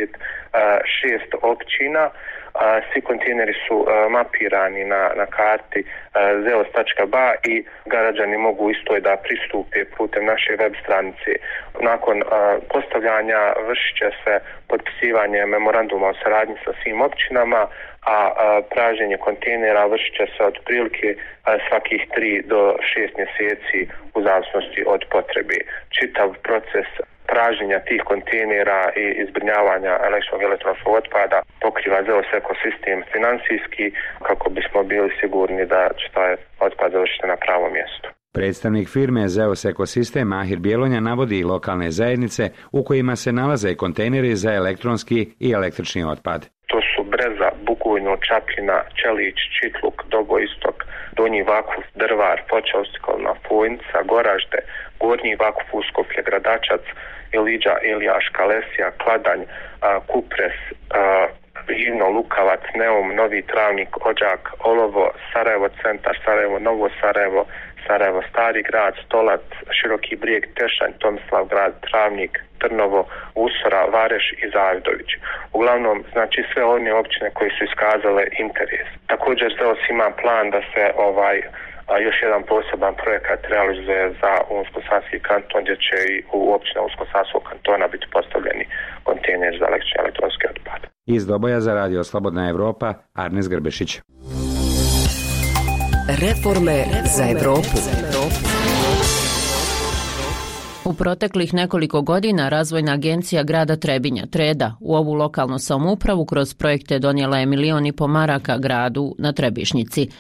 36 općina. Svi kontejneri su mapirani na karti zeos.ba i građani mogu isto da pristupe putem naše web stranice. Nakon postavljanja vršit će se potpisivanje memoranduma o saradnji sa svim općinama, a pražnjenje kontejnera vršit će se otprilike svakih 3 do 6 mjeseci u zavisnosti od potrebe. Čitav proces pražnjenja tih kontejnera i zbrinjavanja električnog i elektronskog otpada pokriva ZEOS ekosistem financijski, kako bismo bili sigurni da će taj otpad završiti na pravom mjestu. Predstavnik firme ZEOS ekosistem Mahir Bjelonja navodi lokalne zajednice u kojima se nalaze kontejneri za elektronski i električni otpad. To su Breza, Bugojno, Čapljina, Čelić, Čitluk, Dobo Istok, Donji Vakuf, Drvar, Foča Ostikolna, Fojnica, Goražde, Gornji Vakuf, Uskoplje, Gradačac, Iliđa, Iljaš, Kalesija, Kladanj, Kupres, Živno, Lukavac, Neum, Novi Travnik, Ođak, Olovo, Sarajevo centar, Sarajevo, Novo Sarajevo, Sarajevo Stari grad, Stolac, Široki brijeg, Tešanj, Tomislav grad, Travnik, Trnovo, Usora, Vareš i Zavidović. Uglavnom, znači sve one općine koje su iskazale interes. Također ZEOS ima plan da se još jedan poseban projekat realizuje za Unsko-Sanski kanton, gdje će i u općina Unsko-Sanskog kantona biti postavljeni kontejneri za električni i elektronski otpad. Iz Doboja za Radio Slobodna Evropa, Arnes Grbešić. Reforme za Evropu. U proteklih nekoliko godina Razvojna agencija grada Trebinja, Treda, u ovu lokalnu samoupravu kroz projekte donijela je 1,5 miliona maraka gradu na Trebišnjici.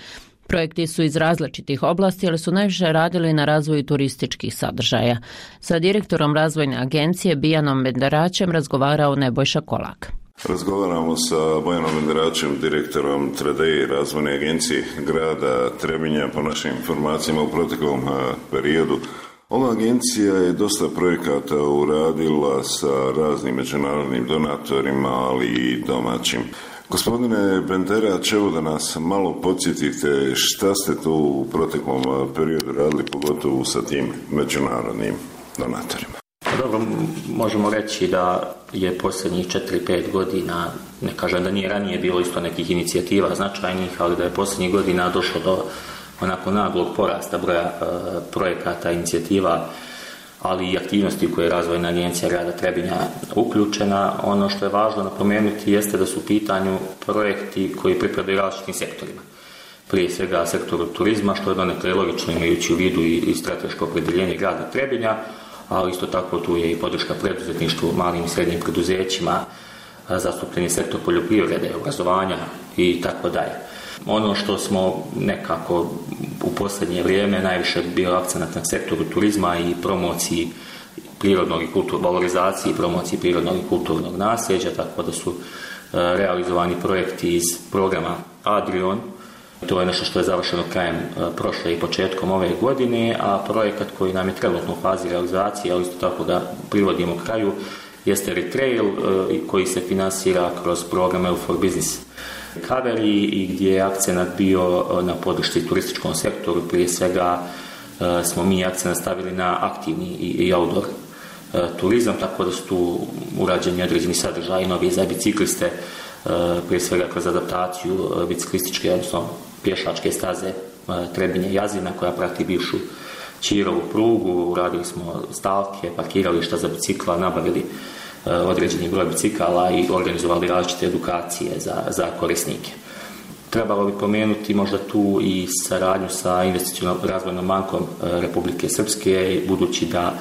Projekti su iz različitih oblasti, ali su najviše radili na razvoju turističkih sadržaja. Sa direktorom razvojne agencije Bijanom Benderaćem razgovarao Nebojša Kolak. Razgovaramo sa Bojanom Benderaćem, direktorom 3D razvojne agencije grada Trebinja, po našim informacijama u proteklom periodu. Ova agencija je dosta projekata uradila sa raznim međunarodnim donatorima, ali i domaćim. Gospodine Benderać, evo da nas malo podsjetite šta ste tu u proteklom periodu radili, pogotovo sa tim međunarodnim donatorima. Dobro, možemo reći da je posljednjih 4-5 godina, ne kažem da nije ranije bilo isto nekih inicijativa značajnih, ali da je posljednjih godina došlo do onako naglog porasta broja projekata, inicijativa, ali i aktivnosti u koje je razvojna agencija grada Trebinja uključena. Ono što je važno napomenuti jeste da su u pitanju projekti koji pripadaju različitim sektorima. Prije svega sektoru turizma, što je donekle logično imajući u vidu i strateško opredjeljenje grada Trebinja, ali isto tako tu je i podrška preduzetništvu, malim i srednjim preduzećima, zastupljeni sektor poljoprivrede, obrazovanja i tako dalje. Ono što smo nekako u posljednje vrijeme najviše bio akcenat na sektoru turizma i promociji prirodnog i valorizaciji i promociji prirodnog i kulturnog nasljeđa, tako da su realizovani projekti iz programa Adrion. To je nešto što je završeno krajem prošle i početkom ove godine, a projekat koji nam je trenutno u fazi realizacije, ali isto tako ga privodimo kraju, jeste Retrail koji se finansira kroz program EU for Business Recovery i gdje je akcenat bio na podršci turističkom sektoru. Prije svega smo mi akcenat stavili na aktivni i outdoor turizam, tako da su tu urađeni određeni sadržaji novi za bicikliste, prije svega kroz adaptaciju biciklističke, odnosno pješačke staze Trebinje-Jazina koja prati bivšu Ćirovu prugu. Uradili smo stalke, parkirališta za bicikla, nabavili određeni broj bicikala i organizovali različite edukacije za korisnike. Trebalo bi pomenuti možda tu i saradnju sa Investicionom razvojnom bankom Republike Srpske, budući da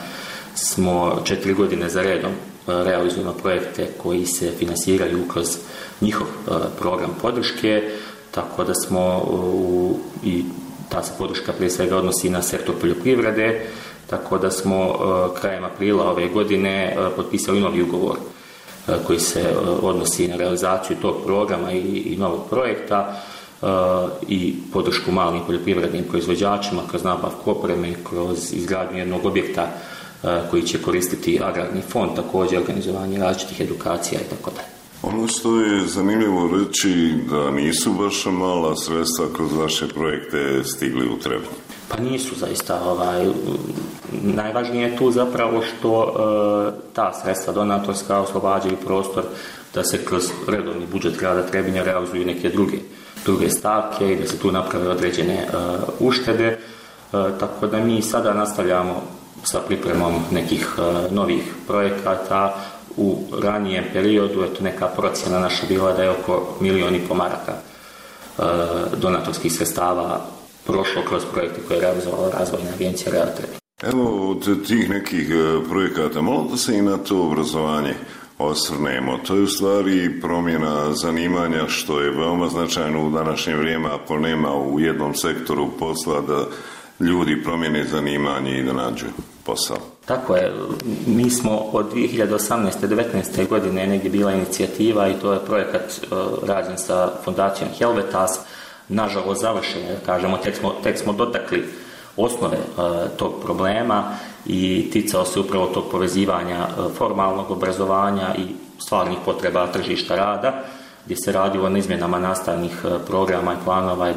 smo 4 godine za redom realizujemo projekte koji se finansiraju kroz njihov program podrške, tako da smo i ta se podrška prije svega odnosi na sektor poljoprivrede, tako da smo krajem aprila ove godine potpisali novi ugovor koji se odnosi na realizaciju tog programa i novog projekta i podršku malim poljoprivrednim proizvođačima kroz nabavku opreme, kroz izgradnju jednog objekta koji će koristiti agrarni fond, također organizovanje različitih edukacija i tako dalje. Ono što je zanimljivo reći da nisu baš mala sredstva kroz vaše projekte stigli u Trebinje. Pa nisu zaista. Najvažnije je tu zapravo što ta sredstva donatorska oslobađaju prostor da se kroz redovni budžet grada Trebinja realizuju neke druge stavke i da se tu naprave određene uštede. Tako da mi sada nastavljamo sa pripremom nekih novih projekata. U ranijem periodu, neka procjena naša bila da je oko 1,5 milijuna maraka donatorskih sredstava prošlo kroz projekte koje je realizovala razvojna agencija grada Trebinja. Evo od tih nekih projekata, malo da se i na to obrazovanje osvrnemo. To je u stvari promjena zanimanja, što je veoma značajno u današnje vrijeme, ako nema u jednom sektoru posla da ljudi promijene zanimanje i da nađu posao. Tako je. Mi smo od 2018-19. godine negdje bila inicijativa i to je projekat rađen sa fondacijom Helvetas. Nažalost završen, kažemo, tek smo dotakli osnove tog problema i ticao se upravo tog povezivanja formalnog obrazovanja i stvarnih potreba tržišta rada, gdje se radilo na izmjenama nastavnih programa i planova,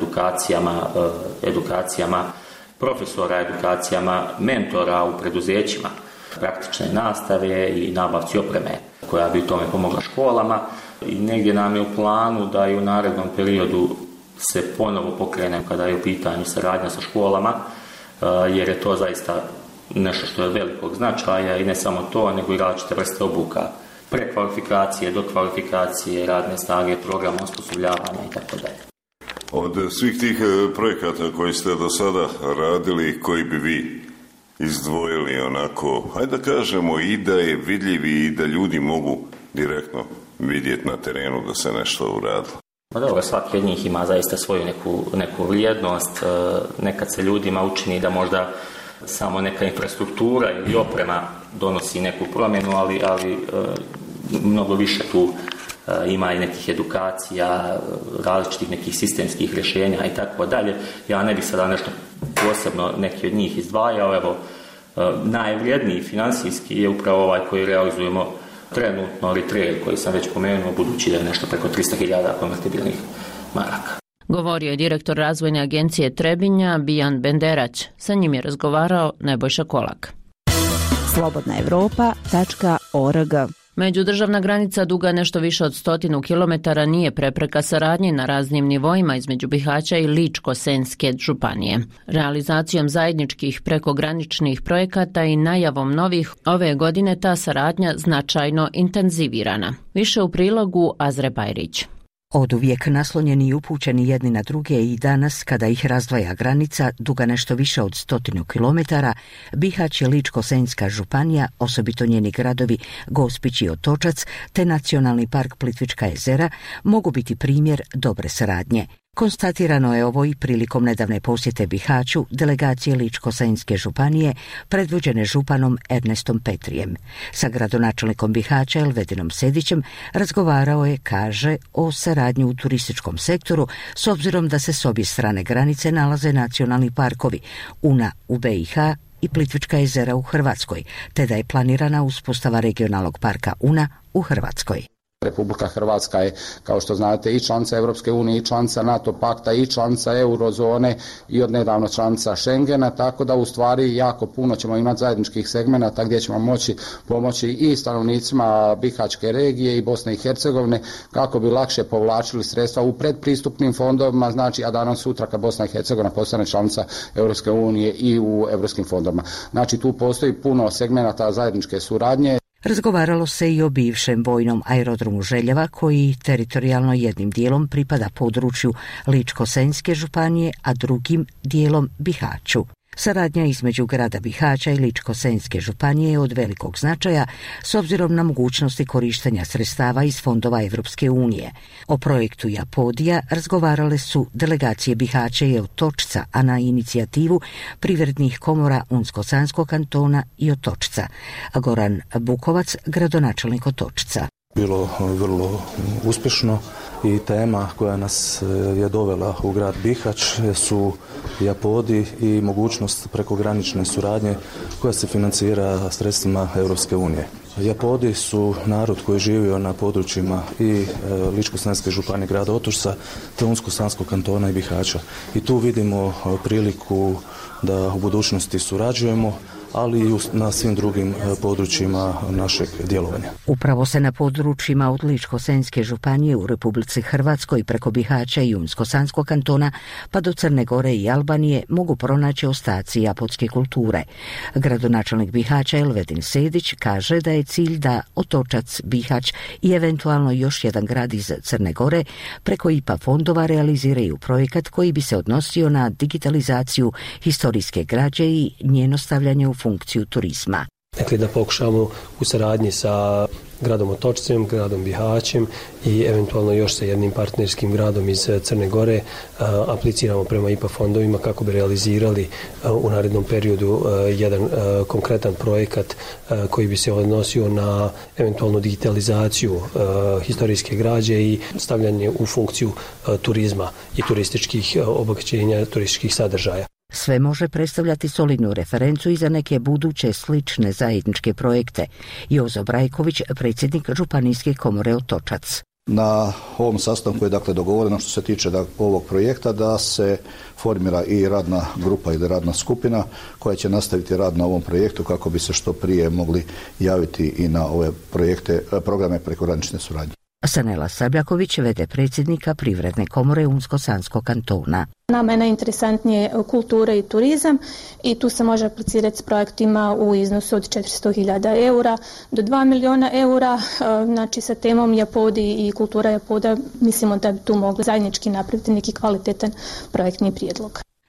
edukacijama profesora, edukacijama mentora u preduzećima, praktične nastave i nabavci opreme koja bi tome pomogla školama. I negdje nam je u planu da i u narednom periodu se ponovo pokrene kada je u pitanju saradnja sa školama, jer je to zaista nešto što je velikog značaja i ne samo to, nego i različite vrste obuka, prekvalifikacije, dokvalifikacije, radne snage, programa osposobljavanja itd. Od svih tih projekata koji ste do sada radili, koji bi vi izdvojili onako, hajde da kažemo, i da je vidljivi i da ljudi mogu direktno vidjeti na terenu da se nešto uradilo? Pa dobro, svaki od njih ima zaista svoju neku vrijednost. Nekad se ljudima učini da možda samo neka infrastruktura ili oprema donosi neku promjenu, ali mnogo više tu ima i nekih edukacija, različitih nekih sistemskih rješenja i tako dalje. Ja ne bih sada nešto posebno neki od njih izdvajao. Evo, najvrijedniji financijski je upravo ovaj koji realizujemo trenutno, Retrail, koji sam već pomenuo, budući da je nešto preko 300.000 konvertibilnih maraka. Govorio je direktor razvojne agencije Trebinja Bijan Benderać. Sa njim je razgovarao Nebojša Kolak. slobodnaevropa.org. Međudržavna granica duga nešto više od 100 kilometara nije prepreka saradnje na raznim nivoima između Bihaća i Ličko-senjske županije. Realizacijom zajedničkih prekograničnih projekata i najavom novih, ove godine ta saradnja značajno intenzivirana. Više u prilogu Azre Bajrić. Oduvijek naslonjeni i upućeni jedni na druge i danas, kada ih razdvaja granica, duga nešto više od 100 kilometara, Bihać i Ličko-senjska županija, osobito njeni gradovi Gospić i Otočac, te Nacionalni park Plitvička jezera, mogu biti primjer dobre saradnje. Konstatirano je ovo i prilikom nedavne posjete Bihaću delegacije Ličko-senjske županije predvođene županom Ernestom Petrijem. Sa gradonačelnikom Bihaća Elvedinom Sedićem razgovarao je, kaže, o saradnji u turističkom sektoru s obzirom da se s obje strane granice nalaze nacionalni parkovi Una u BiH i Plitvička jezera u Hrvatskoj, te da je planirana uspostava regionalnog parka Una u Hrvatskoj. Republika Hrvatska je, kao što znate, i članica Europske unije, i članica NATO pakta, i članica eurozone i odnedavno članica Schengena, tako da u stvari jako puno ćemo imati zajedničkih segmenata gdje ćemo moći pomoći i stanovnicima Bihaćke regije i Bosne i Hercegovine kako bi lakše povlačili sredstva u predpristupnim fondovima, znači, a danas sutra kad Bosna i Hercegovina postane članica Europske unije i u europskim fondovima. Znači, tu postoji puno segmenata zajedničke suradnje. Razgovaralo se i o bivšem vojnom aerodromu Željeva, koji teritorijalno jednim dijelom pripada području Ličko-senjske županije, a drugim dijelom Bihaću. Saradnja između grada Bihaća i Ličko-senjske županije je od velikog značaja s obzirom na mogućnosti korištenja sredstava iz fondova Evropske unije. O projektu Japodija razgovarale su delegacije Bihaća i Otočca, a na inicijativu privrednih komora Unsko-sanskog kantona i Otočca. Goran Bukovac, gradonačelnik Otočca. Bilo vrlo uspješno i tema koja nas je dovela u grad Bihać su Japodi i mogućnost prekogranične suradnje koja se financira sredstvima Europske unije. Japodi su narod koji je živio na područjima i Ličko-senjske županije grada Otočca te Unsko-sanskog kantona i Bihaća. I tu vidimo priliku da u budućnosti surađujemo, ali i na svim drugim područjima našeg djelovanja. Upravo se na područjima od Ličko-senjske županije u Republici Hrvatskoj preko Bihaća i Unsko-sanskog kantona pa do Crne Gore i Albanije mogu pronaći ostaci japodske kulture. Gradonačelnik Bihaća Elvedin Sedić kaže da je cilj da Otočac, Bihać i eventualno još jedan grad iz Crne Gore preko IPA fondova realiziraju projekat koji bi se odnosio na digitalizaciju historijske građe i njeno stavljanje u funkciju turizma. Dakle, da pokušamo u saradnji sa gradom Otočcem, gradom Bihaćem i eventualno još sa jednim partnerskim gradom iz Crne Gore apliciramo prema IPA fondovima kako bi realizirali u narednom periodu jedan konkretan projekat koji bi se odnosio na eventualnu digitalizaciju historijske građe i stavljanje u funkciju turizma i turističkih obogaćenja, turističkih sadržaja. Sve može predstavljati solidnu referencu i za neke buduće slične zajedničke projekte. Jozo Brajković, predsjednik Županijske komore Otočac. Na ovom sastanku je dakle dogovoreno što se tiče ovog projekta da se formira i radna grupa ili radna skupina koja će nastaviti rad na ovom projektu kako bi se što prije mogli javiti i na ove projekte, programe prekogranične suradnje. Sanela Sabljaković, v.d. predsjednika Privredne komore Unsko-sanskog kantona. Nama je najinteresantnije kultura i turizam i tu se može aplicirati s projektima u iznosu od 400.000 eura do 2 milijuna eura. Znači sa temom Japodi i kultura Japoda mislimo da bi tu mogli zajednički napraviti neki kvalitetan projektni prijedlog.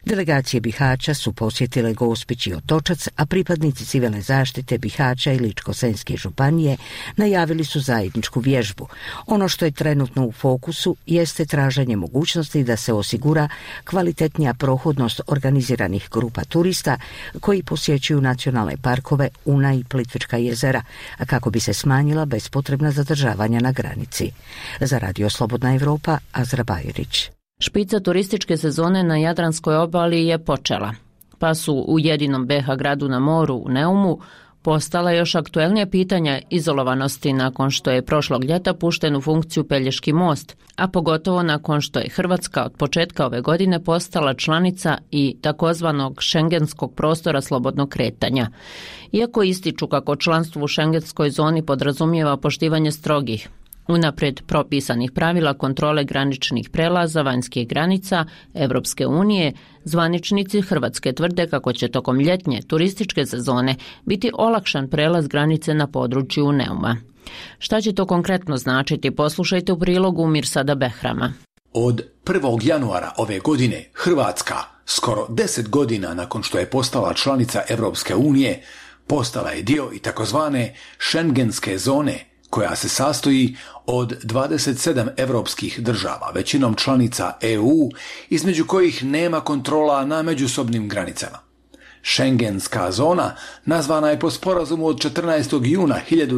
Delegacije Bihaća su posjetile Gospić i Otočac, a pripadnici civilne zaštite Bihaća i Ličko-senjske županije najavili su zajedničku vježbu. Ono što je trenutno u fokusu jeste traženje mogućnosti da se osigura kvalitetnija prohodnost organiziranih grupa turista koji posjećuju nacionalne parkove Una i Plitvička jezera, a kako bi se smanjila bespotrebna zadržavanja na granici. Za Radio Slobodna Evropa, Azra Bajerić. Špica turističke sezone na Jadranskoj obali je počela, pa su u jedinom BiH gradu na moru u Neumu postala još aktuelnija pitanja izolovanosti nakon što je prošlog ljeta pušten u funkciju Pelješki most, a pogotovo nakon što je Hrvatska od početka ove godine postala članica i takozvanog šengenskog prostora slobodnog kretanja. Iako ističu kako članstvo u šengenskoj zoni podrazumijeva poštivanje strogih, unaprijed propisanih pravila kontrole graničnih prelaza vanjskih granica Evropske unije, zvaničnici Hrvatske tvrde kako će tokom ljetnje turističke sezone biti olakšan prelaz granice na području Neuma. Šta će to konkretno značiti? Poslušajte u prilogu Mirsada Behrama. Od 1. januara ove godine Hrvatska, skoro 10 godina nakon što je postala članica Evropske unije, postala je dio i takozvane šengenske zone, koja se sastoji od 27 evropskih država, većinom članica EU, između kojih nema kontrola na međusobnim granicama. Šengenska zona nazvana je po sporazumu od 14. juna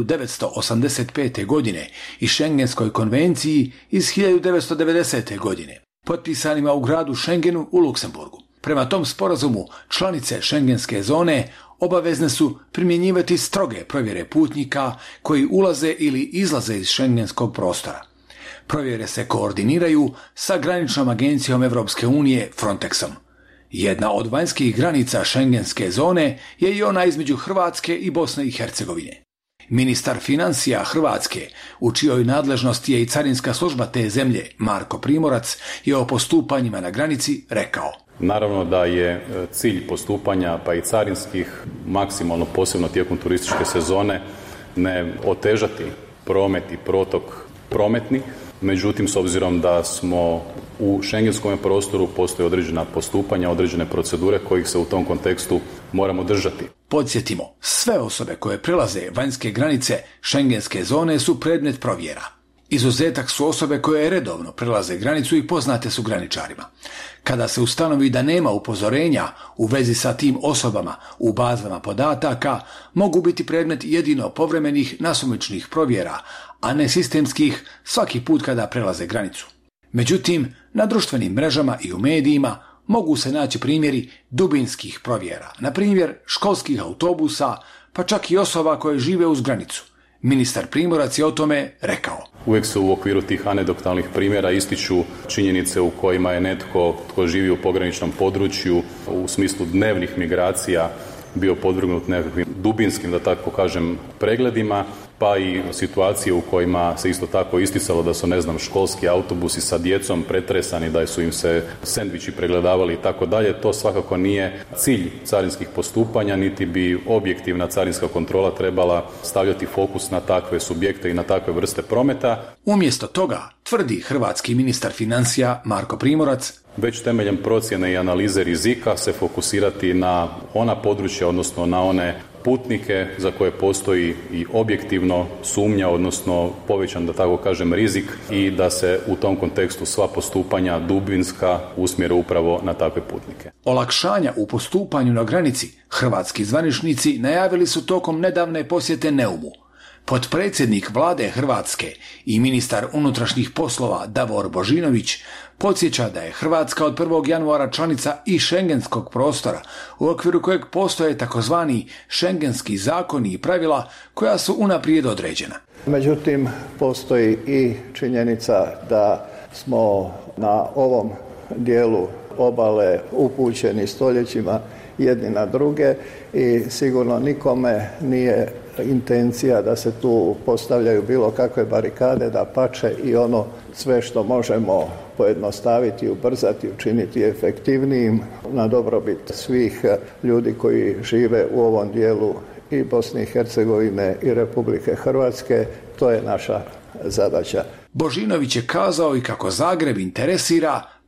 1985. godine i Šengenskoj konvenciji iz 1990. godine, potpisanima u gradu Šengenu u Luksemburgu. Prema tom sporazumu članice šengenske zone obavezne su primjenjivati stroge provjere putnika koji ulaze ili izlaze iz šengenskog prostora. Provjere se koordiniraju sa graničnom agencijom Evropske unije Frontexom. Jedna od vanjskih granica šengenske zone je i ona između Hrvatske i Bosne i Hercegovine. Ministar financija Hrvatske, u čijoj nadležnosti je i carinska služba te zemlje, Marko Primorac, je o postupanjima na granici rekao: Naravno da je cilj postupanja pa i carinskih maksimalno posebno tijekom turističke sezone ne otežati promet i protok prometni, međutim s obzirom da smo u šengenskom prostoru postoje određena postupanja, određene procedure kojih se u tom kontekstu moramo držati. Podsjetimo, sve osobe koje prelaze vanjske granice šengenske zone su predmet provjera. Izuzetak su osobe koje redovno prelaze granicu i poznate su graničarima. Kada se ustanovi da nema upozorenja u vezi sa tim osobama u bazama podataka, mogu biti predmet jedino povremenih nasumičnih provjera, a ne sistemskih svaki put kada prelaze granicu. Međutim, na društvenim mrežama i u medijima mogu se naći primjeri dubinskih provjera, na primjer školskih autobusa, pa čak i osoba koje žive uz granicu. Ministar Primorac je o tome rekao: Uvijek se u okviru tih anegdotalnih primjera ističu činjenice u kojima je netko tko živi u pograničnom području u smislu dnevnih migracija bio podvrgnut nekakvim dubinskim, da tako kažem, pregledima, pa i situacije u kojima se isto tako isticalo da su, školski autobusi sa djecom pretresani, da su im se sendviči pregledavali i tako dalje. To svakako nije cilj carinskih postupanja, niti bi objektivna carinska kontrola trebala stavljati fokus na takve subjekte i na takve vrste prometa. Umjesto toga, tvrdi hrvatski ministar financija Marko Primorac, već temeljem procjene i analize rizika se fokusirati na ona područja, odnosno na one putnike za koje postoji i objektivno sumnja, odnosno povećan, da tako kažem, rizik, i da se u tom kontekstu sva postupanja dubinska usmjere upravo na takve putnike. Olakšanja u postupanju na granici hrvatski zvaničnici najavili su tokom nedavne posjete Neumu. Potpredsjednik vlade Hrvatske i ministar unutrašnjih poslova Davor Božinović podsjeća da je Hrvatska od 1. januara članica i šengenskog prostora, u okviru kojeg postoje takozvani šengenski zakoni i pravila koja su unaprijed određena. Međutim, postoji i činjenica da smo na ovom dijelu obale upućeni stoljećima jedni na druge i sigurno nikome nije intencija da se tu postavljaju bilo kakve barikade, da pače i ono sve što možemo pojednostaviti, ubrzati, učiniti efektivnijim na dobrobit svih ljudi koji žive u ovom dijelu i Bosne i Hercegovine i Republike Hrvatske. To je naša zadaća. Božinović je kazao i kako Zagreb interesira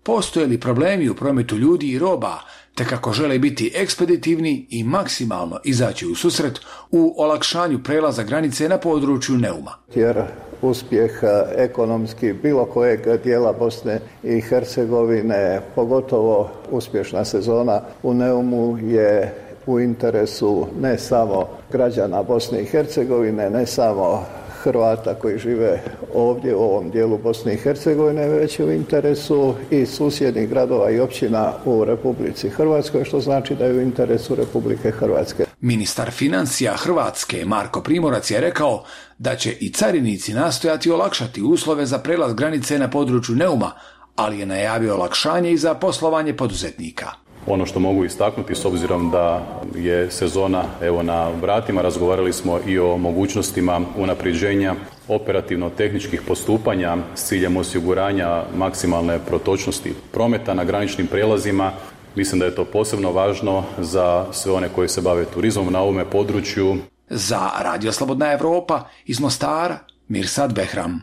postoje li problemi u prometu ljudi i roba, te kako žele biti ekspeditivni i maksimalno izaći u susret u olakšanju prelaza granice na području Neuma. Jer uspjeh ekonomski bilo kojeg dijela Bosne i Hercegovine, pogotovo uspješna sezona u Neumu, je u interesu ne samo građana Bosne i Hercegovine, ne samo Hrvata koji žive ovdje u ovom dijelu Bosne i Hercegovine, već je u interesu i susjednih gradova i općina u Republici Hrvatskoj, što znači da je u interesu Republike Hrvatske. Ministar financija Hrvatske Marko Primorac je rekao da će i carinici nastojati olakšati uslove za prelaz granice na području Neuma, ali je najavio olakšanje i za poslovanje poduzetnika. Ono što mogu istaknuti, s obzirom da je sezona evo na vratima, razgovarali smo i o mogućnostima unapređenja operativno-tehničkih postupanja s ciljem osiguranja maksimalne protočnosti prometa na graničnim prijelazima. Mislim da je to posebno važno za sve one koji se bave turizmom na ovome području. Za Radio Slobodna Evropa iz Mostara, Mirsad Behram.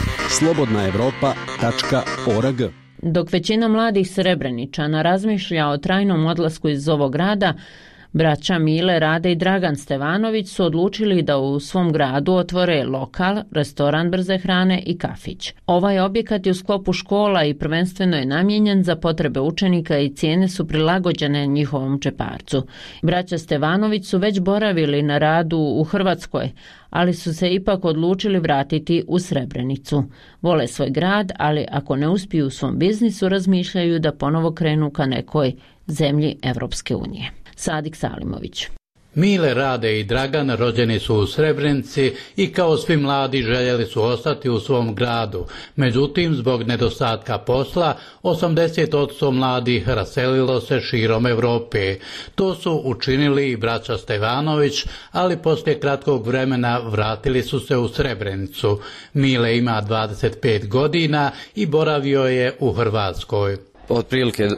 slobodnaevropa.org. Dok većina mladih Srebreničana razmišlja o trajnom odlasku iz ovog grada, braća Mile, Rade i Dragan Stevanović su odlučili da u svom gradu otvore lokal, restoran brze hrane i kafić. Ovaj objekat je u sklopu škola i prvenstveno je namijenjen za potrebe učenika i cijene su prilagođene njihovom džeparcu. Braća Stevanović su već boravili na radu u Hrvatskoj, ali su se ipak odlučili vratiti u Srebrenicu. Vole svoj grad, ali ako ne uspiju u svom biznisu, razmišljaju da ponovo krenu ka nekoj zemlji Evropske unije. Sadik Salimović. Mile, Rade i Dragan rođeni su u Srebrenici i kao svi mladi željeli su ostati u svom gradu. Međutim, zbog nedostatka posla, 80% mladih raselilo se širom Europe. To su učinili i braća Stevanović, ali poslije kratkog vremena vratili su se u Srebrenicu. Mile ima 25 godina i boravio je u Hrvatskoj. Otprilike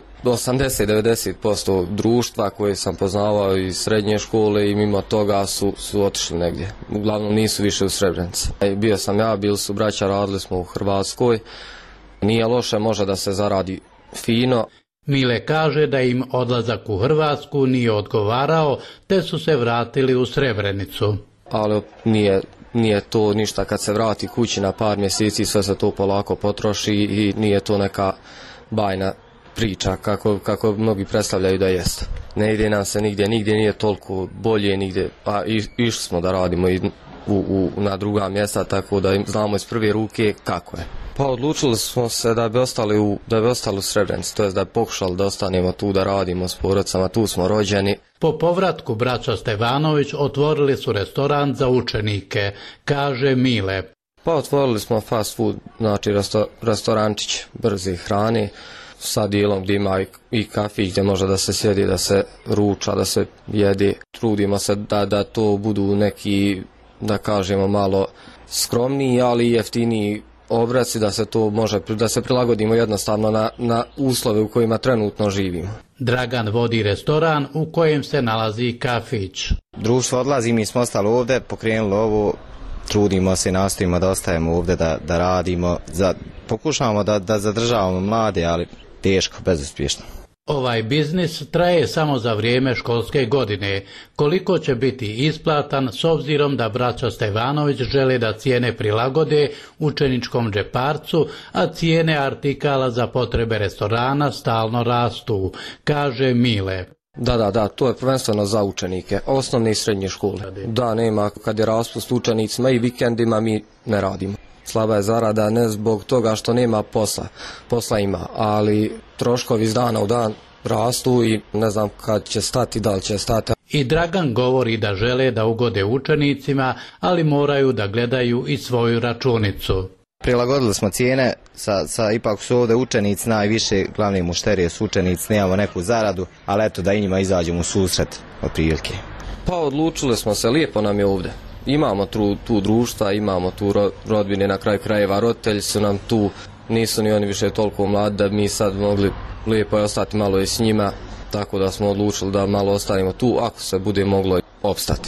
80-90% društva koje sam poznavao iz srednje škole i mimo toga su otišli negdje. Uglavnom nisu više u Srebrenici. Bio sam ja, bili su braća, radili smo u Hrvatskoj. Nije loše, može da se zaradi fino. Mile kaže da im odlazak u Hrvatsku nije odgovarao, te su se vratili u Srebrenicu. Ali nije to ništa, kad se vrati kući na par mjeseci, sve se to polako potroši i nije to neka bajna priča kako mnogi predstavljaju da jeste. Ne ide nam se nigdje nije toliko bolje nigdje, a išli smo da radimo i na druga mjesta, tako da znamo iz prve ruke kako je. Pa odlučili smo se da bi ostali u Srebrenici, to jest da bi pokušali da ostanemo tu, da radimo s porodicama, tu smo rođeni. Po povratku braća Stevanović otvorili su restoran za učenike, kaže Mile. Pa otvorili smo fast food, znači restorančić brze hrane, sa dijelom gdje ima i kafić gdje može da se sjedi, da se ruča, da se jede. Trudimo se da to budu neki, da kažemo, malo skromniji, ali jeftiniji obraci, da se to može, da se prilagodimo jednostavno na uslove u kojima trenutno živimo. Dragan vodi restoran u kojem se nalazi kafić. Društvo odlazi, mi smo ostali ovdje, pokrenuli ovo, trudimo se i nastojimo da ostajemo ovdje, da radimo, pokušavamo da zadržavamo mlade, ali teško, bezuspješno. Ovaj biznis traje samo za vrijeme školske godine. Koliko će biti isplatan s obzirom da braća Stevanović žele da cijene prilagode učeničkom džeparcu, a cijene artikala za potrebe restorana stalno rastu, kaže Mile. Da, to je prvenstveno za učenike, osnovne i srednje škole. Da, nema, kad je raspust učenicima i vikendima mi ne radimo. Slaba je zarada ne zbog toga što nema posla ima, ali troškovi iz dana u dan rastu i ne znam kad će stati, da li će stati. I Dragan govori da žele da ugode učenicima, ali moraju da gledaju i svoju računicu. Prilagodili smo cijene, ipak su ovdje učenici najviše, glavni mušterije su učenici, nemamo neku zaradu, ali eto da i njima izađemo u susret otprilike. Pa odlučili smo se, lijepo nam je ovdje. Imamo tu društva, imamo tu rodbine, na kraju krajeva roditelji su nam tu, nisu ni oni više toliko mladi da mi sad mogli lijepo je ostati malo i s njima, tako da smo odlučili da malo ostanemo tu ako se bude moglo opstati.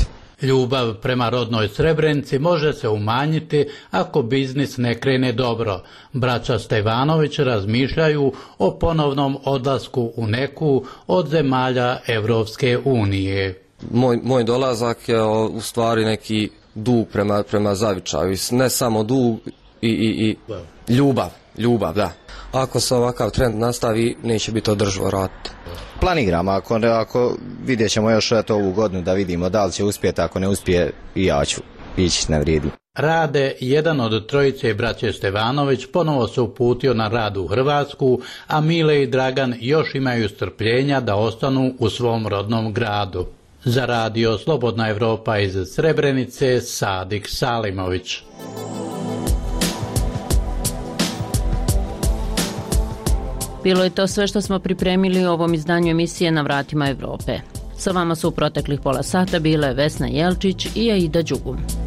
Ljubav prema rodnoj Srebrenici može se umanjiti ako biznis ne krene dobro. Braća Stevanović razmišljaju o ponovnom odlasku u neku od zemalja Evropske unije. Moj dolazak je u stvari neki dug prema zavičaju. Ne samo dug i ljubav, da. Ako se ovakav trend nastavi, neće biti održivo raditi. Planiramo, ako vidjet ćemo još ovu godinu da vidimo da li će uspjeti, ako ne uspije i ja ću ići, ne vrijedi. Rade, jedan od trojice braće Stevanović, ponovo se uputio na rad u Hrvatsku, a Mile i Dragan još imaju strpljenja da ostanu u svom rodnom gradu. Za radio Slobodna Evropa iz Srebrenice, Sadik Salimović. Bilo je to sve što smo pripremili u ovom izdanju emisije Na vratima Evrope. Sa vama su u proteklih pola sata bile Vesna Jelčić i Aida Đugum.